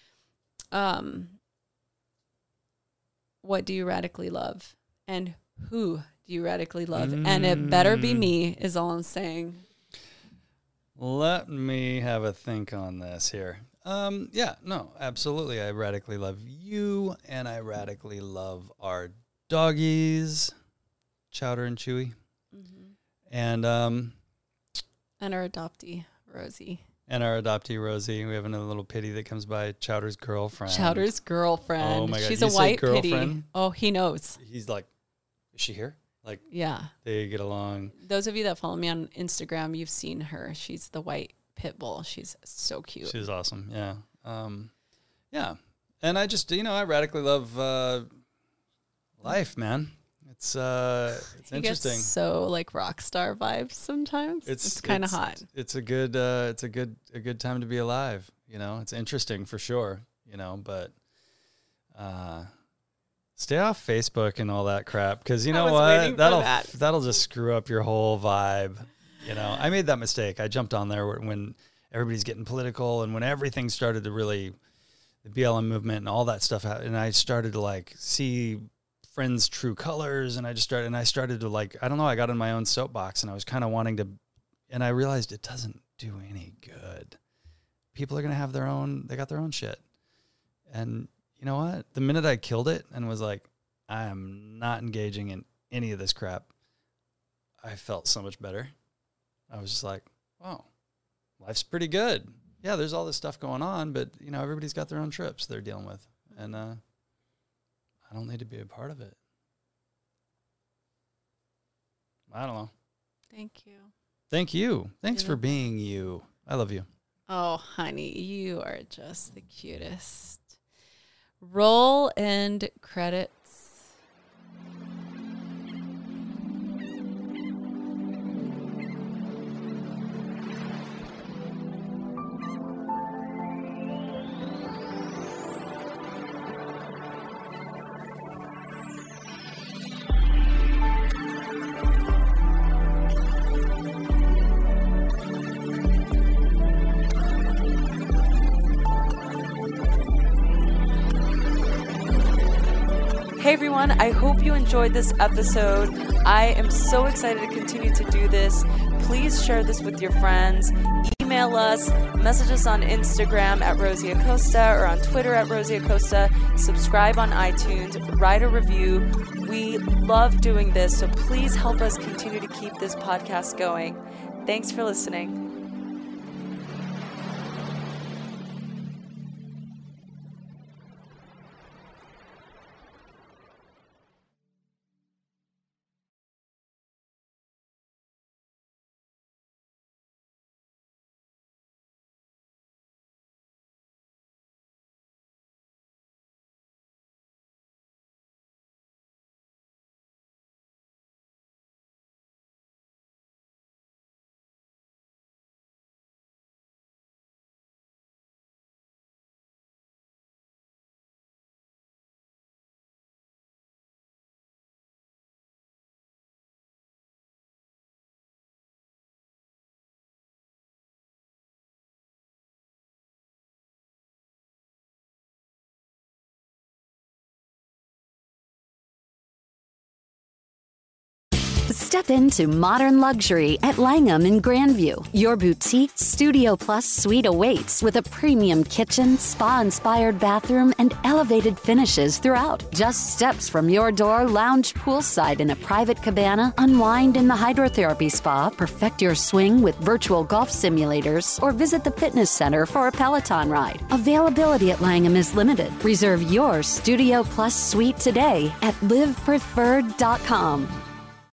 What do you radically love? And who do you radically love? And it better be me, is all I'm saying. Let me have a think on this here. Yeah, no, absolutely. I radically love you, and I radically love our doggies, Chowder and Chewy. And our adoptee, Rosie. And our adoptee, Rosie. We have another little pitty that comes by, Chowder's girlfriend. Chowder's girlfriend. Oh, my God. She's You a say white pitty. girlfriend? Oh, he knows. He's like, is she here? Like, Yeah. they get along. Those of you that follow me on Instagram, you've seen her. She's the white pit bull. She's so cute. She's awesome. Yeah. Yeah. And I just, you know, I radically love life, man. It's He gets interesting. so like rock star vibes sometimes. It's kind of hot. It's a good time to be alive. You know, it's interesting for sure. You know, but stay off Facebook and all that crap because you know what? That'll just screw up your whole vibe. You know, I made that mistake. I jumped on there when everybody's getting political and when everything started to really, the BLM movement and all that stuff, and I started to like see friends' true colors, and I started to like, I don't know, I got in my own soapbox, and I was kind of wanting to, and I realized it doesn't do any good. People are gonna have they got their own shit, And you know what? The minute I killed it and was like, I am not engaging in any of this crap, I felt so much better. I was just like, wow, life's pretty good. Yeah, there's all this stuff going on, but, you know, everybody's got their own trips they're dealing with. And I don't need to be a part of it. I don't know. Thank you. Thank you. Thanks for being you. I love you. Oh, honey, you are just the cutest. Roll and credits. Hey everyone, I hope you enjoyed this episode. I am so excited to continue to do this. Please share this with your friends. Email us, message us on Instagram at Rosie Acosta or on Twitter at Rosie Acosta. Subscribe on iTunes, write a review. We love doing this, so please help us continue to keep this podcast going. Thanks for listening. Step into modern luxury at Langham in Grandview. Your boutique Studio Plus suite awaits with a premium kitchen, spa-inspired bathroom, and elevated finishes throughout. Just steps from your door, lounge poolside in a private cabana, unwind in the hydrotherapy spa, perfect your swing with virtual golf simulators, or visit the fitness center for a Peloton ride. Availability at Langham is limited. Reserve your Studio Plus suite today at livepreferred.com.